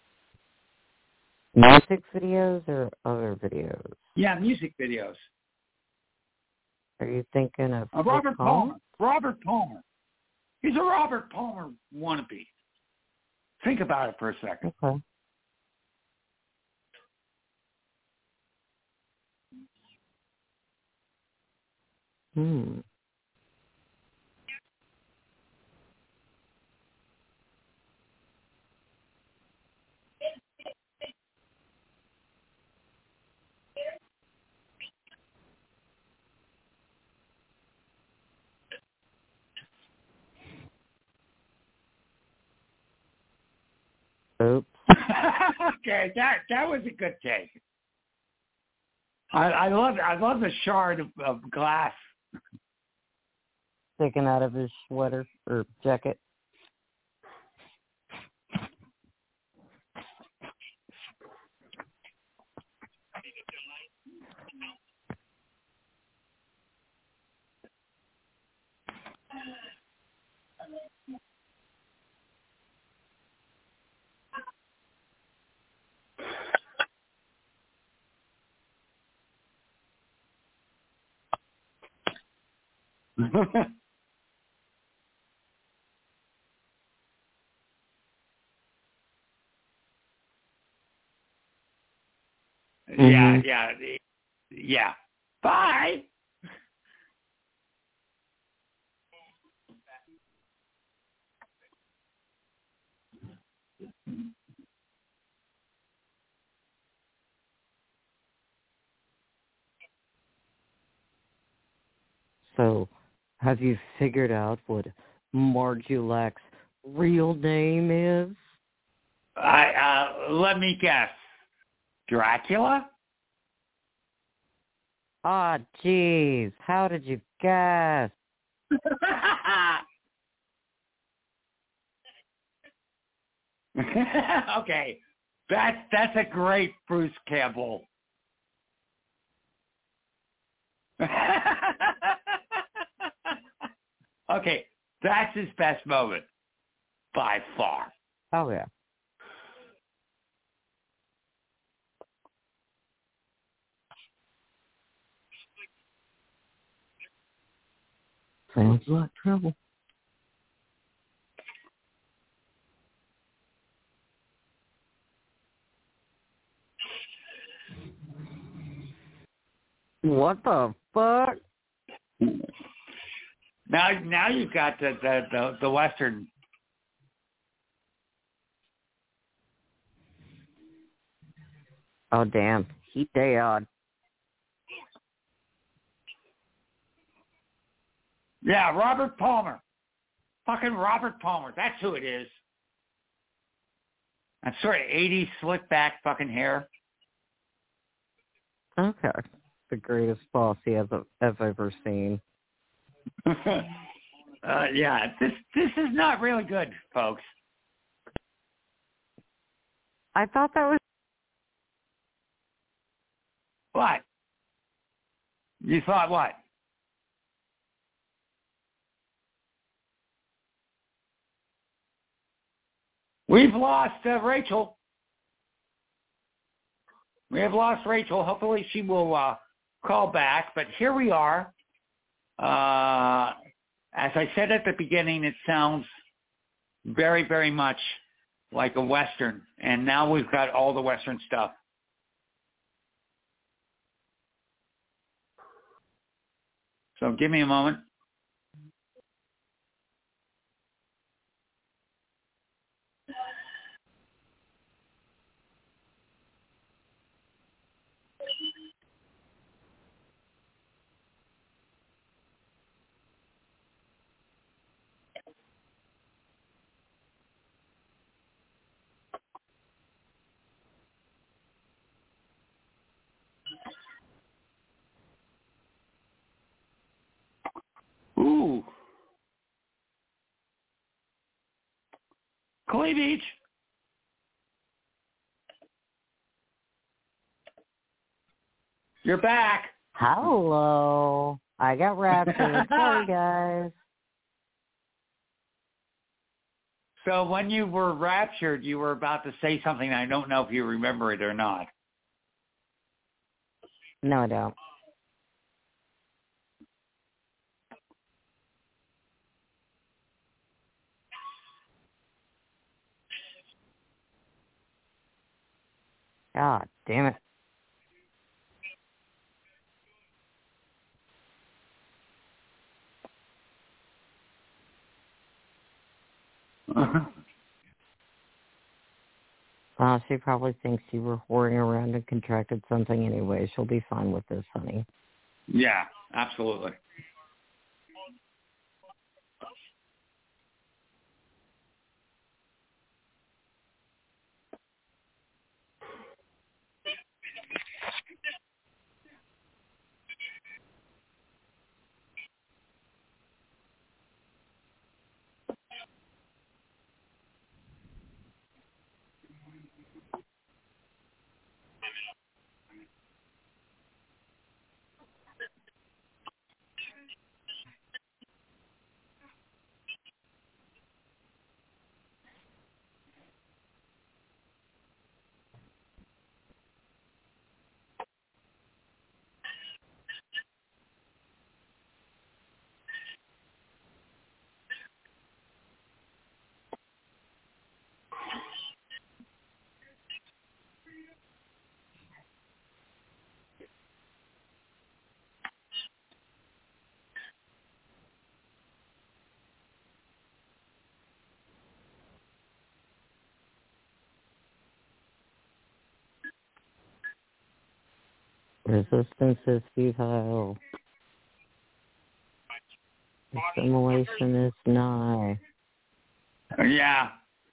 Music videos or other videos? Yeah, music videos. Are you thinking of Uh, Robert Rick Palmer. Holmes? Robert Palmer. He's a Robert Palmer wannabe. Think about it for a second. Okay. Hmm. Oops. Okay, that that was a good take. I, I love I love the shard of, of glass. Sticking out of his sweater or jacket. Yeah, yeah, yeah. Bye. So, have you figured out what Marjulak's real name is? I uh, let me guess. Dracula? Ah, jeez. How did you guess? Okay. That's that's a great Bruce Campbell. Okay. That's his best moment. By far. Oh, yeah. Sounds like trouble. What the fuck? Now now you've got the the, the, the Western. Oh, damn. He dead. Yeah, Robert Palmer. Fucking Robert Palmer. That's who it is. That sort of eighties slick back fucking hair. Okay. The greatest boss he has I've ever seen. uh, yeah, this this is not really good, folks. I thought that was... What? You thought what? We've lost uh, Rachel. We have lost Rachel. Hopefully she will uh, call back. But here we are. Uh, as I said at the beginning, it sounds very, very much like a Western. And now we've got all the Western stuff. So give me a moment. Ooh. Clay Beach. You're back. Hello. I got raptured. Sorry, guys. So when you were raptured, you were about to say something. I don't know if you remember it or not. No, I don't. God damn it. Uh, she probably thinks you were whoring around and contracted something anyway. She'll be fine with this, honey. Yeah, absolutely. Resistance is futile. Assimilation is nigh. Yeah.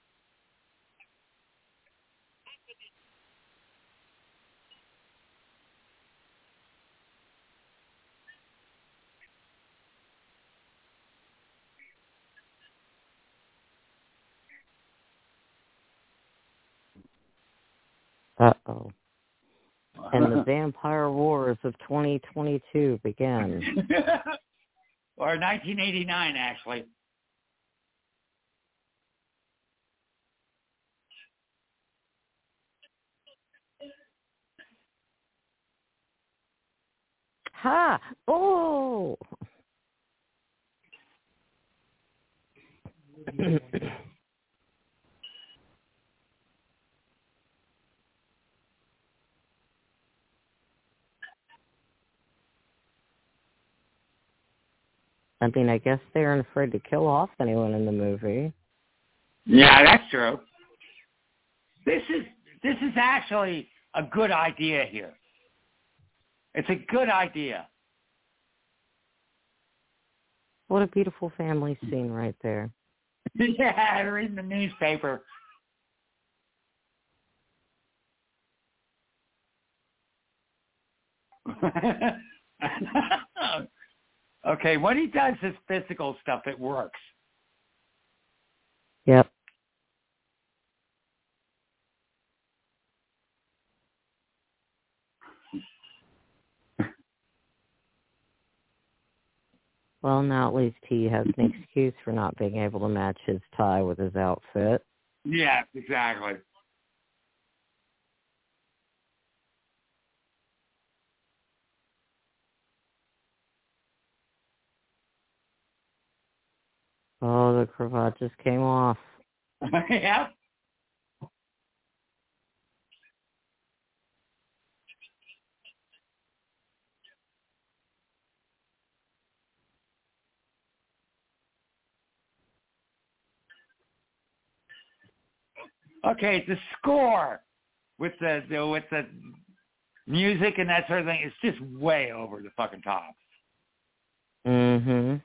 Uh-oh. And the vampire wars of twenty twenty-two began. Or nineteen eighty-nine, actually. Ha! Oh! I mean, I guess they aren't afraid to kill off anyone in the movie. Yeah, that's true. This is this is actually a good idea here. It's a good idea. What a beautiful family scene right there. Yeah, reading the newspaper. Okay, when he does his physical stuff, it works. Yep. Well, now at least he has an excuse for not being able to match his tie with his outfit. Yeah, exactly. Oh, the cravat just came off. Yeah. Okay, the score with the, the with the music and that sort of thing is just way over the fucking top. Mm-hmm.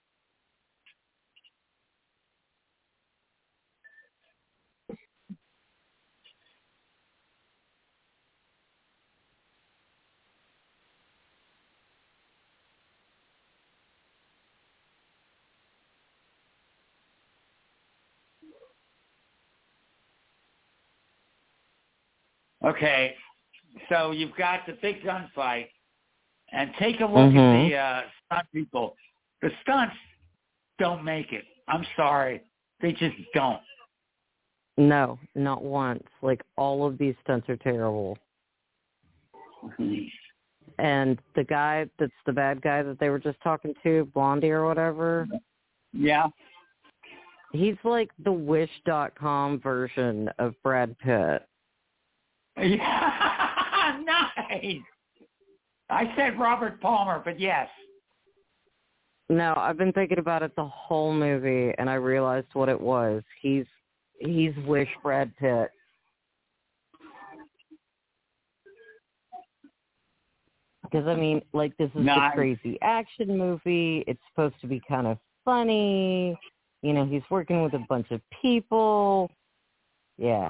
Okay, so you've got the big gunfight, and take a look Mm-hmm. at the uh, stunt people. The stunts don't make it. I'm sorry. They just don't. No, not once. Like, all of these stunts are terrible. And the guy that's the bad guy that they were just talking to, Blondie or whatever, Yeah. he's like the Wish dot com version of Brad Pitt. Yeah. Nice. I said Robert Palmer, but yes. No, I've been thinking about it the whole movie, and I realized what it was. He's he's Wish Brad Pitt. Because, I mean, like, this is Nice. a crazy action movie. It's supposed to be kind of funny. You know, he's working with a bunch of people. Yeah.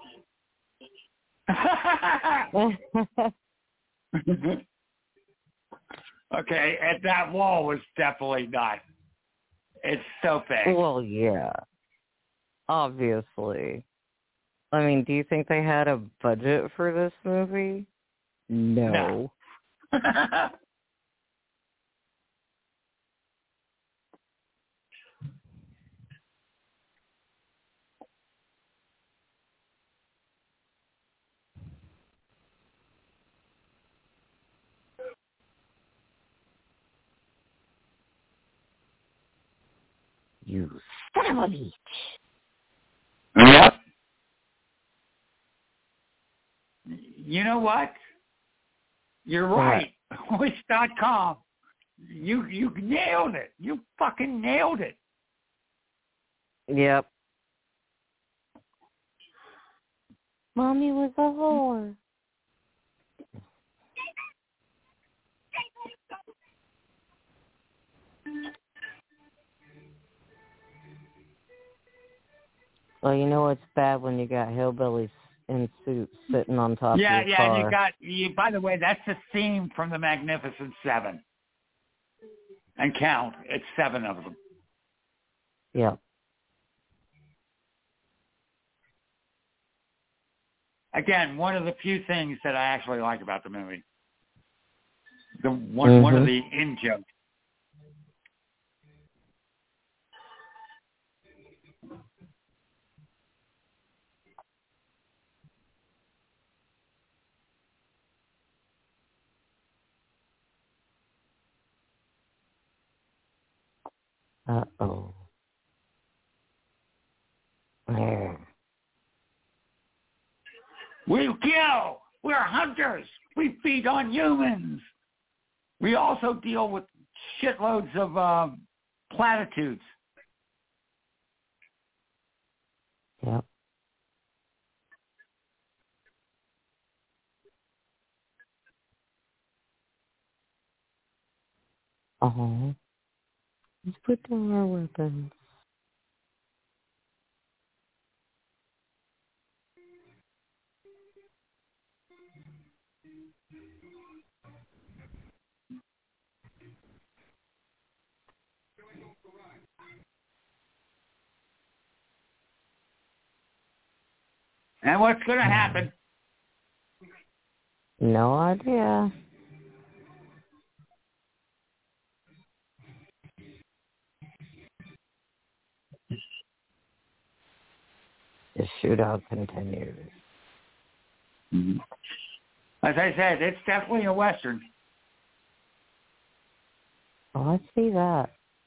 Okay, and that wall was definitely not. It's so big. Well, yeah. Obviously. I mean, do you think they had a budget for this movie? No. No. You son of a bitch. Yep. You know what? You're right. Wish dot com. You you nailed it. You fucking nailed it. Yep. Mommy was a whore. Well, you know it's bad when you got hillbillies in suits sitting on top Yeah, of your yeah, car. you got, you, by the way, that's a theme from the Magnificent Seven. And count, it's seven of them. Yeah. Again, one of the few things that I actually like about the movie. The one, mm-hmm. one of the in jokes. Uh-oh. There. We kill. We're hunters. We feed on humans. We also deal with shitloads of uh, platitudes. Yep. Oh. Let's put down our weapons. And what's going to happen? No idea. The shootout continues. Mm-hmm. As I said, it's definitely a Western. Oh, I see that.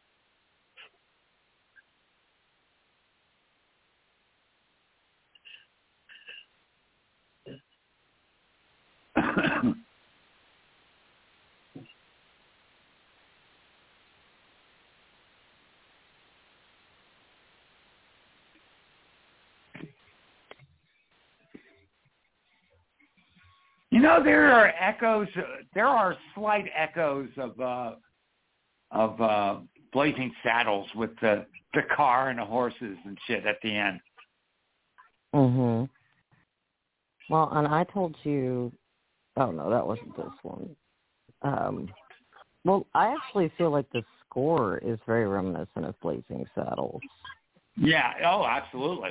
You know, there are echoes. Uh, there are slight echoes of uh, of uh, Blazing Saddles with the the car and the horses and shit at the end. Mhm. Well, and I told you. Oh no, that wasn't this one. Um. Well, I actually feel like the score is very reminiscent of Blazing Saddles. Yeah. Oh, absolutely.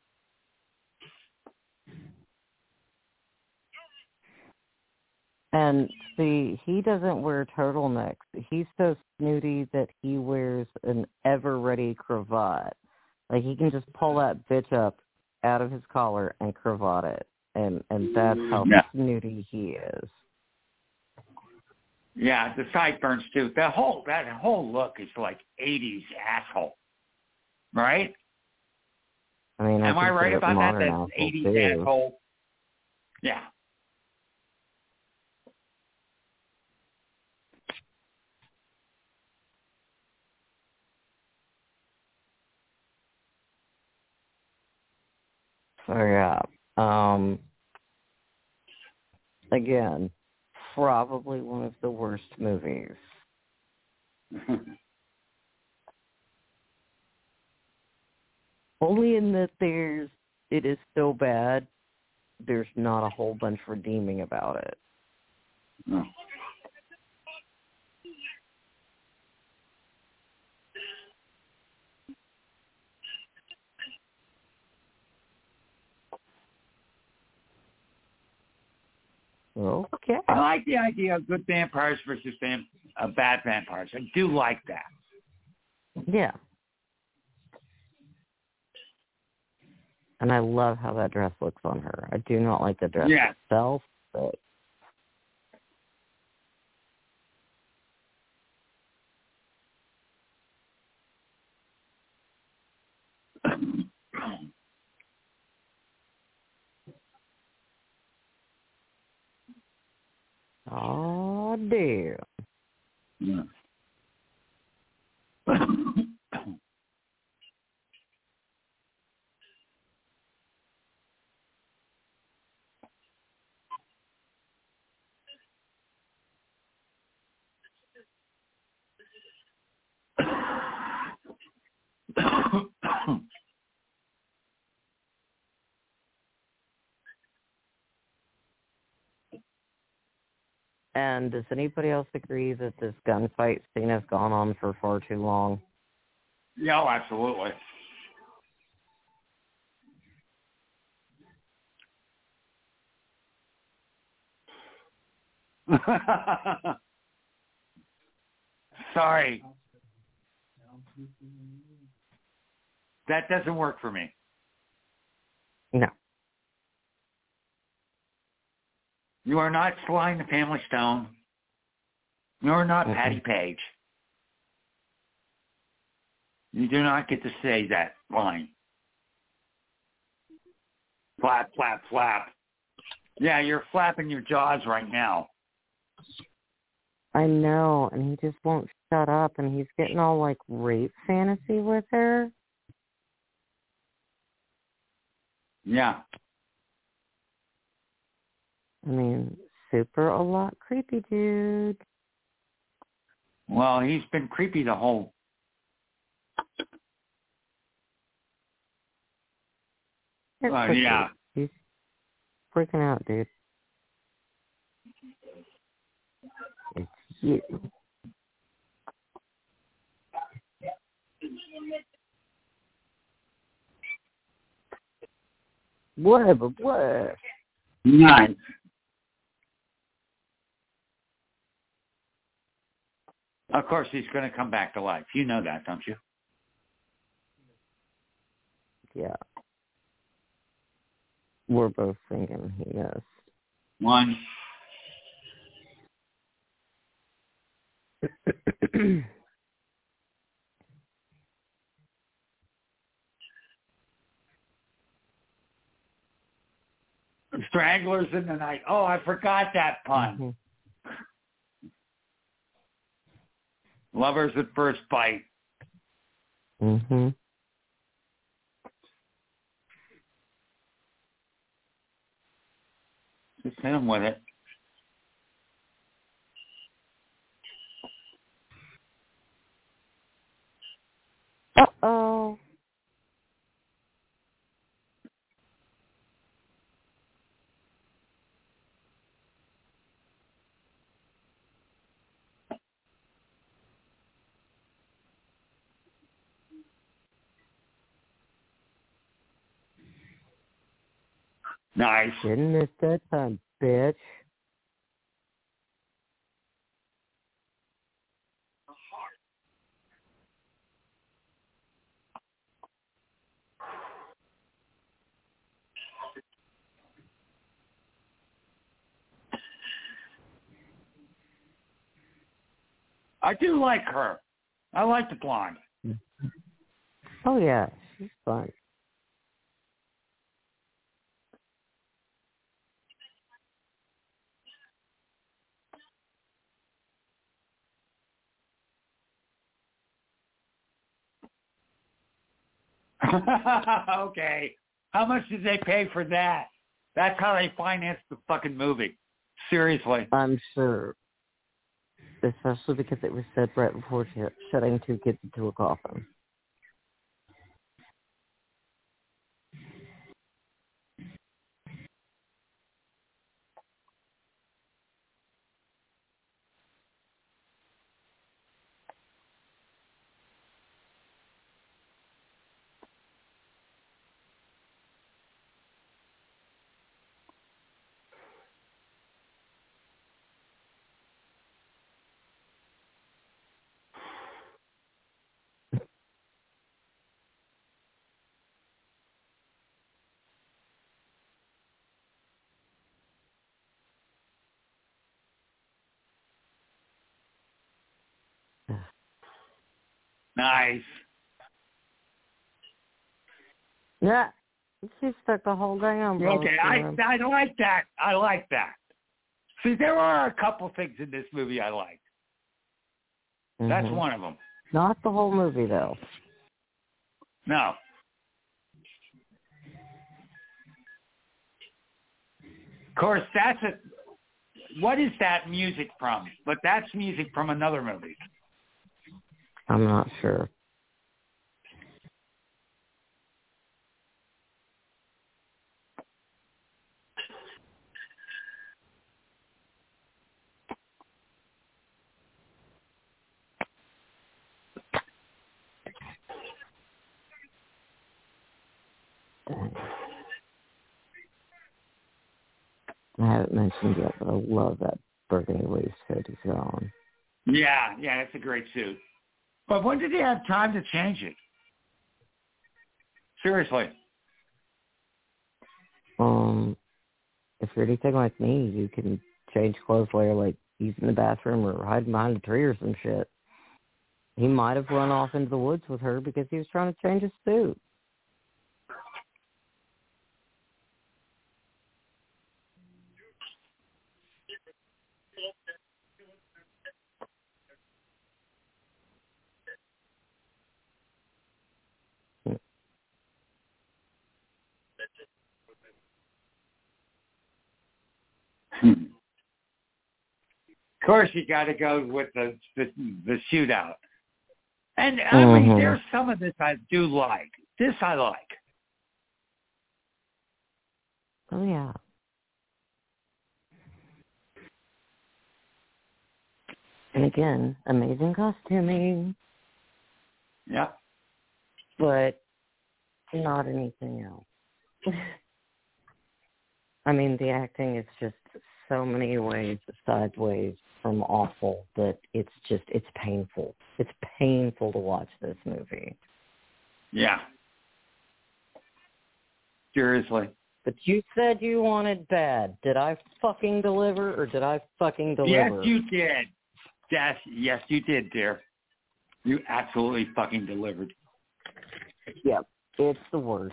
And see, he doesn't wear turtlenecks. He's so snooty that he wears an ever-ready cravat. Like, he can just pull that bitch up out of his collar and cravat it. And, and that's how yeah. snooty he is. Yeah, the sideburns, too. The whole, that whole look is like eighties asshole. Right? I mean, Am I, I right about that? That That eighties too. asshole? Yeah. So, yeah. Um, again, probably one of the worst movies. Only in that there's, it is so bad, there's not a whole bunch redeeming about it. No. Okay. I like the idea of good vampires versus vamp- uh, bad vampires. I do like that. Yeah. And I love how that dress looks on her. I do not like the dress yeah. itself, but oh dear. Yeah. And does anybody else agree that this gunfight scene has gone on for far too long? Yeah, oh, absolutely. Sorry. That doesn't work for me. No. You are not Sly and the Family Stone. You are not Mm-mm. Patty Page. You do not get to say that line. Flap, flap, flap. Yeah, you're flapping your jaws right now. I know, and he just won't shut up, and he's getting all, like, rape fantasy with her. Yeah. I mean, super a lot creepy, dude. Well, he's been creepy the whole... It's Uh, so yeah. cute. He's freaking out, dude. It's you. Whatever, what? Nice. Of course, he's going to come back to life. You know that, don't you? Yeah. We're both thinking he is. One. Stranglers in the Night. Oh, I forgot that pun. Mm-hmm. Lovers at First Bite. Mm-hmm. Just hit him with it. Uh-oh. Nice. Didn't miss that time, bitch. I do like her. I like the blonde. Oh, yeah. She's fun. Okay. How much did they pay for that? That's how they financed the fucking movie. Seriously. I'm sure. Especially because it was said right before sh- shutting two kids into a coffin. Nice. Yeah. She stuck the whole damn Okay, I I like that. I like that. See, there are a couple things in this movie I like. Mm-hmm. That's one of them. Not the whole movie, though. No. Of course, that's a... What is that music from? But that's music from another movie. I'm not sure. Dang. I haven't mentioned yet, but I love that burgundy waistcoat he's got on. Yeah, yeah, it's a great suit. But when did he have time to change it? Seriously. Um, if you're anything like me, you can change clothes while you're, like, using the bathroom or hiding behind a tree or some shit. He might have run off into the woods with her because he was trying to change his suit. Of course, you got to go with the, the the shootout. And, I mm-hmm. mean, there's some of this I do like. This I like. Oh, yeah. And again, amazing costuming. Yeah. But not anything else. I mean, the acting is just so many ways sideways from awful that it's just, it's painful. It's painful to watch this movie. Yeah. Seriously. But you said you wanted bad. Did I fucking deliver or did I fucking deliver? Yes, you did. Yes, yes, you did, dear. You absolutely fucking delivered. Yep. It's the worst.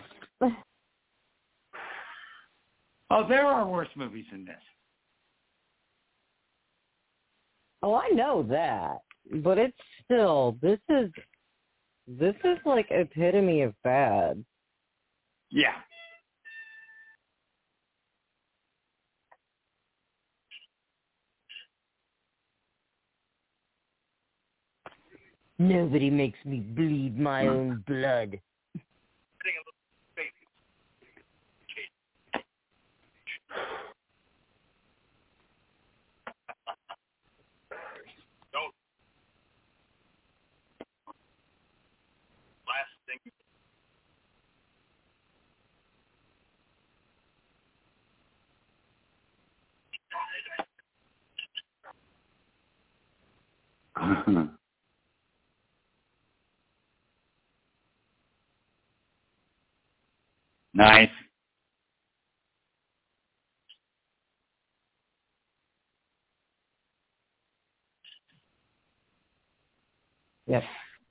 Oh, there are worse movies than this. Oh, I know that. But it's still, this is, this is like epitome of bad. Yeah. Nobody makes me bleed my own blood. Nice. Yep.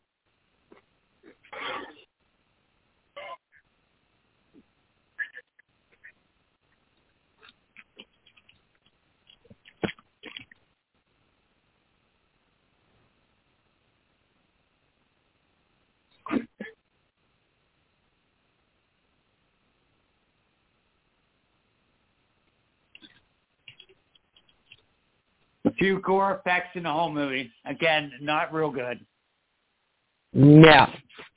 A few gore effects in the whole movie. Again, not real good. Yeah.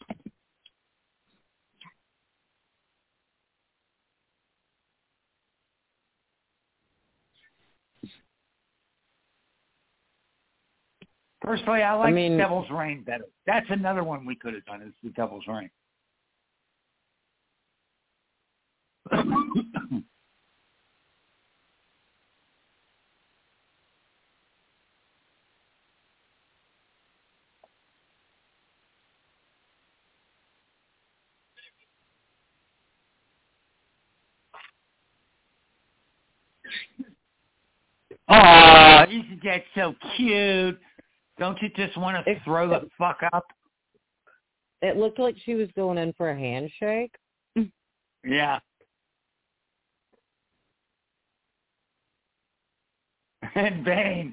Personally, I like I mean, Devil's Reign better. That's another one we could have done, is the Devil's Reign. Oh, EasyJet's so cute. Don't you just want to throw the fuck up? it looked like she was going in for a handshake. Yeah. In vain.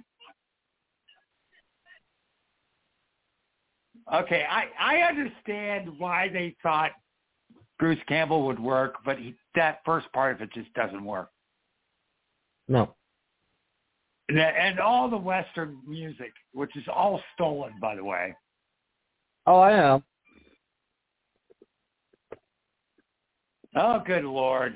Okay, I, I understand why they thought Bruce Campbell would work, but he, that first part of it just doesn't work. No. And, and all the Western music, which is all stolen, by the way. Oh, I know. Oh, good Lord.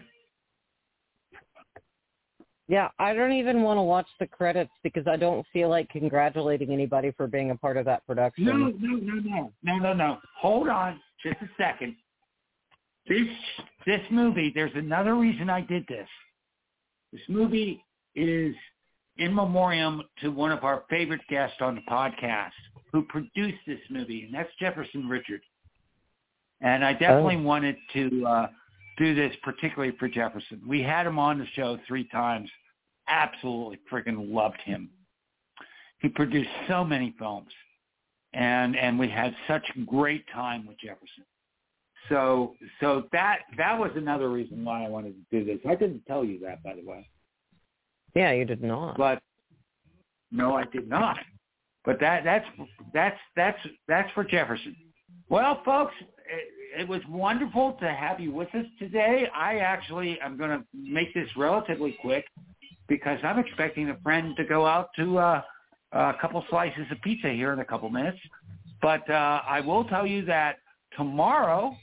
Yeah, I don't even want to watch the credits because I don't feel like congratulating anybody for being a part of that production. No, no, no, no. No, no, no. Hold on just a second. this this movie, there's another reason I did this. This movie is in memoriam to one of our favorite guests on the podcast who produced this movie, and that's Jefferson Richard. And I definitely oh. wanted to uh, do this particularly for Jefferson. We had him on the show three times. Absolutely freaking loved him. He produced so many films, and and we had such a great time with Jefferson. So so that that was another reason why I wanted to do this. I didn't tell you that, by the way. Yeah, you did not. But no, I did not. But that that's that's that's that's for Jefferson. Well, folks, it, it was wonderful to have you with us today. I actually am going to make this relatively quick because I'm expecting a friend to go out to uh, a couple slices of pizza here in a couple minutes. But uh, I will tell you that tomorrow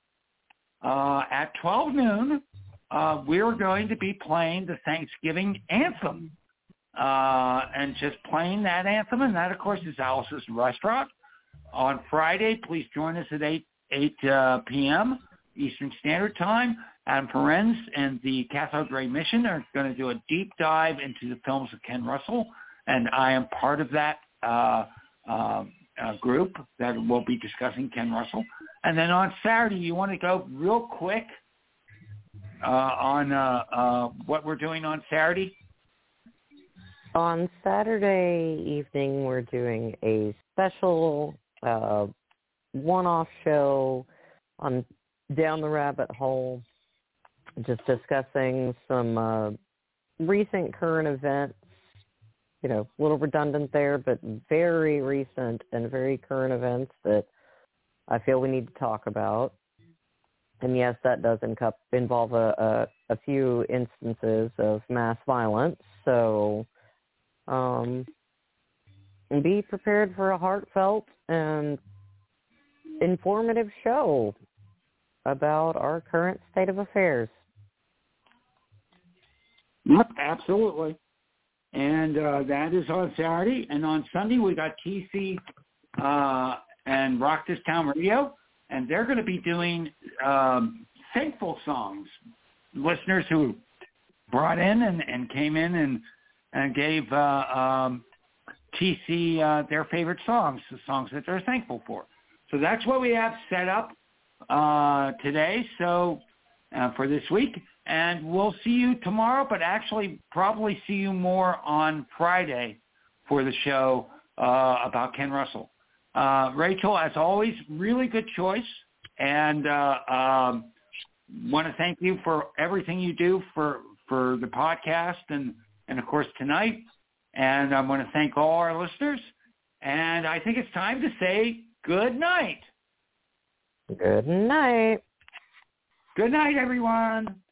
uh, at twelve noon, uh, we're going to be playing the Thanksgiving anthem. Uh, and just playing that anthem, and that, of course, is Alice's Restaurant. On Friday, please join us at eight p.m. Eastern Standard Time. Adam Ferenz and the Cathode Ray Mission are going to do a deep dive into the films of Ken Russell, and I am part of that uh, uh, uh, group that will be discussing Ken Russell. And then on Saturday, you want to go real quick uh, on uh, uh, what we're doing on Saturday? On Saturday evening, we're doing a special uh, one-off show on Down the Rabbit Hole, just discussing some uh, recent current events, you know, a little redundant there, but very recent and very current events that I feel we need to talk about. And yes, that does inc- involve a, a, a few instances of mass violence, so... Um, and be prepared for a heartfelt and informative show about our current state of affairs. Yep, absolutely. And uh, that is on Saturday. And on Sunday, we got T C uh, and Rock This Town Radio, and they're going to be doing um, thankful songs. Listeners who brought in and, and came in and and gave uh, um, T C uh, their favorite songs, the songs that they're thankful for. So that's what we have set up uh, today so uh, for this week. And we'll see you tomorrow, but actually probably see you more on Friday for the show uh, about Ken Russell. Uh, Rachel, as always, really good choice. And uh, um, want to thank you for everything you do for, for the podcast and And, of course, tonight. And I want to thank all our listeners. And I think it's time to say good night. Good night. Good night, everyone.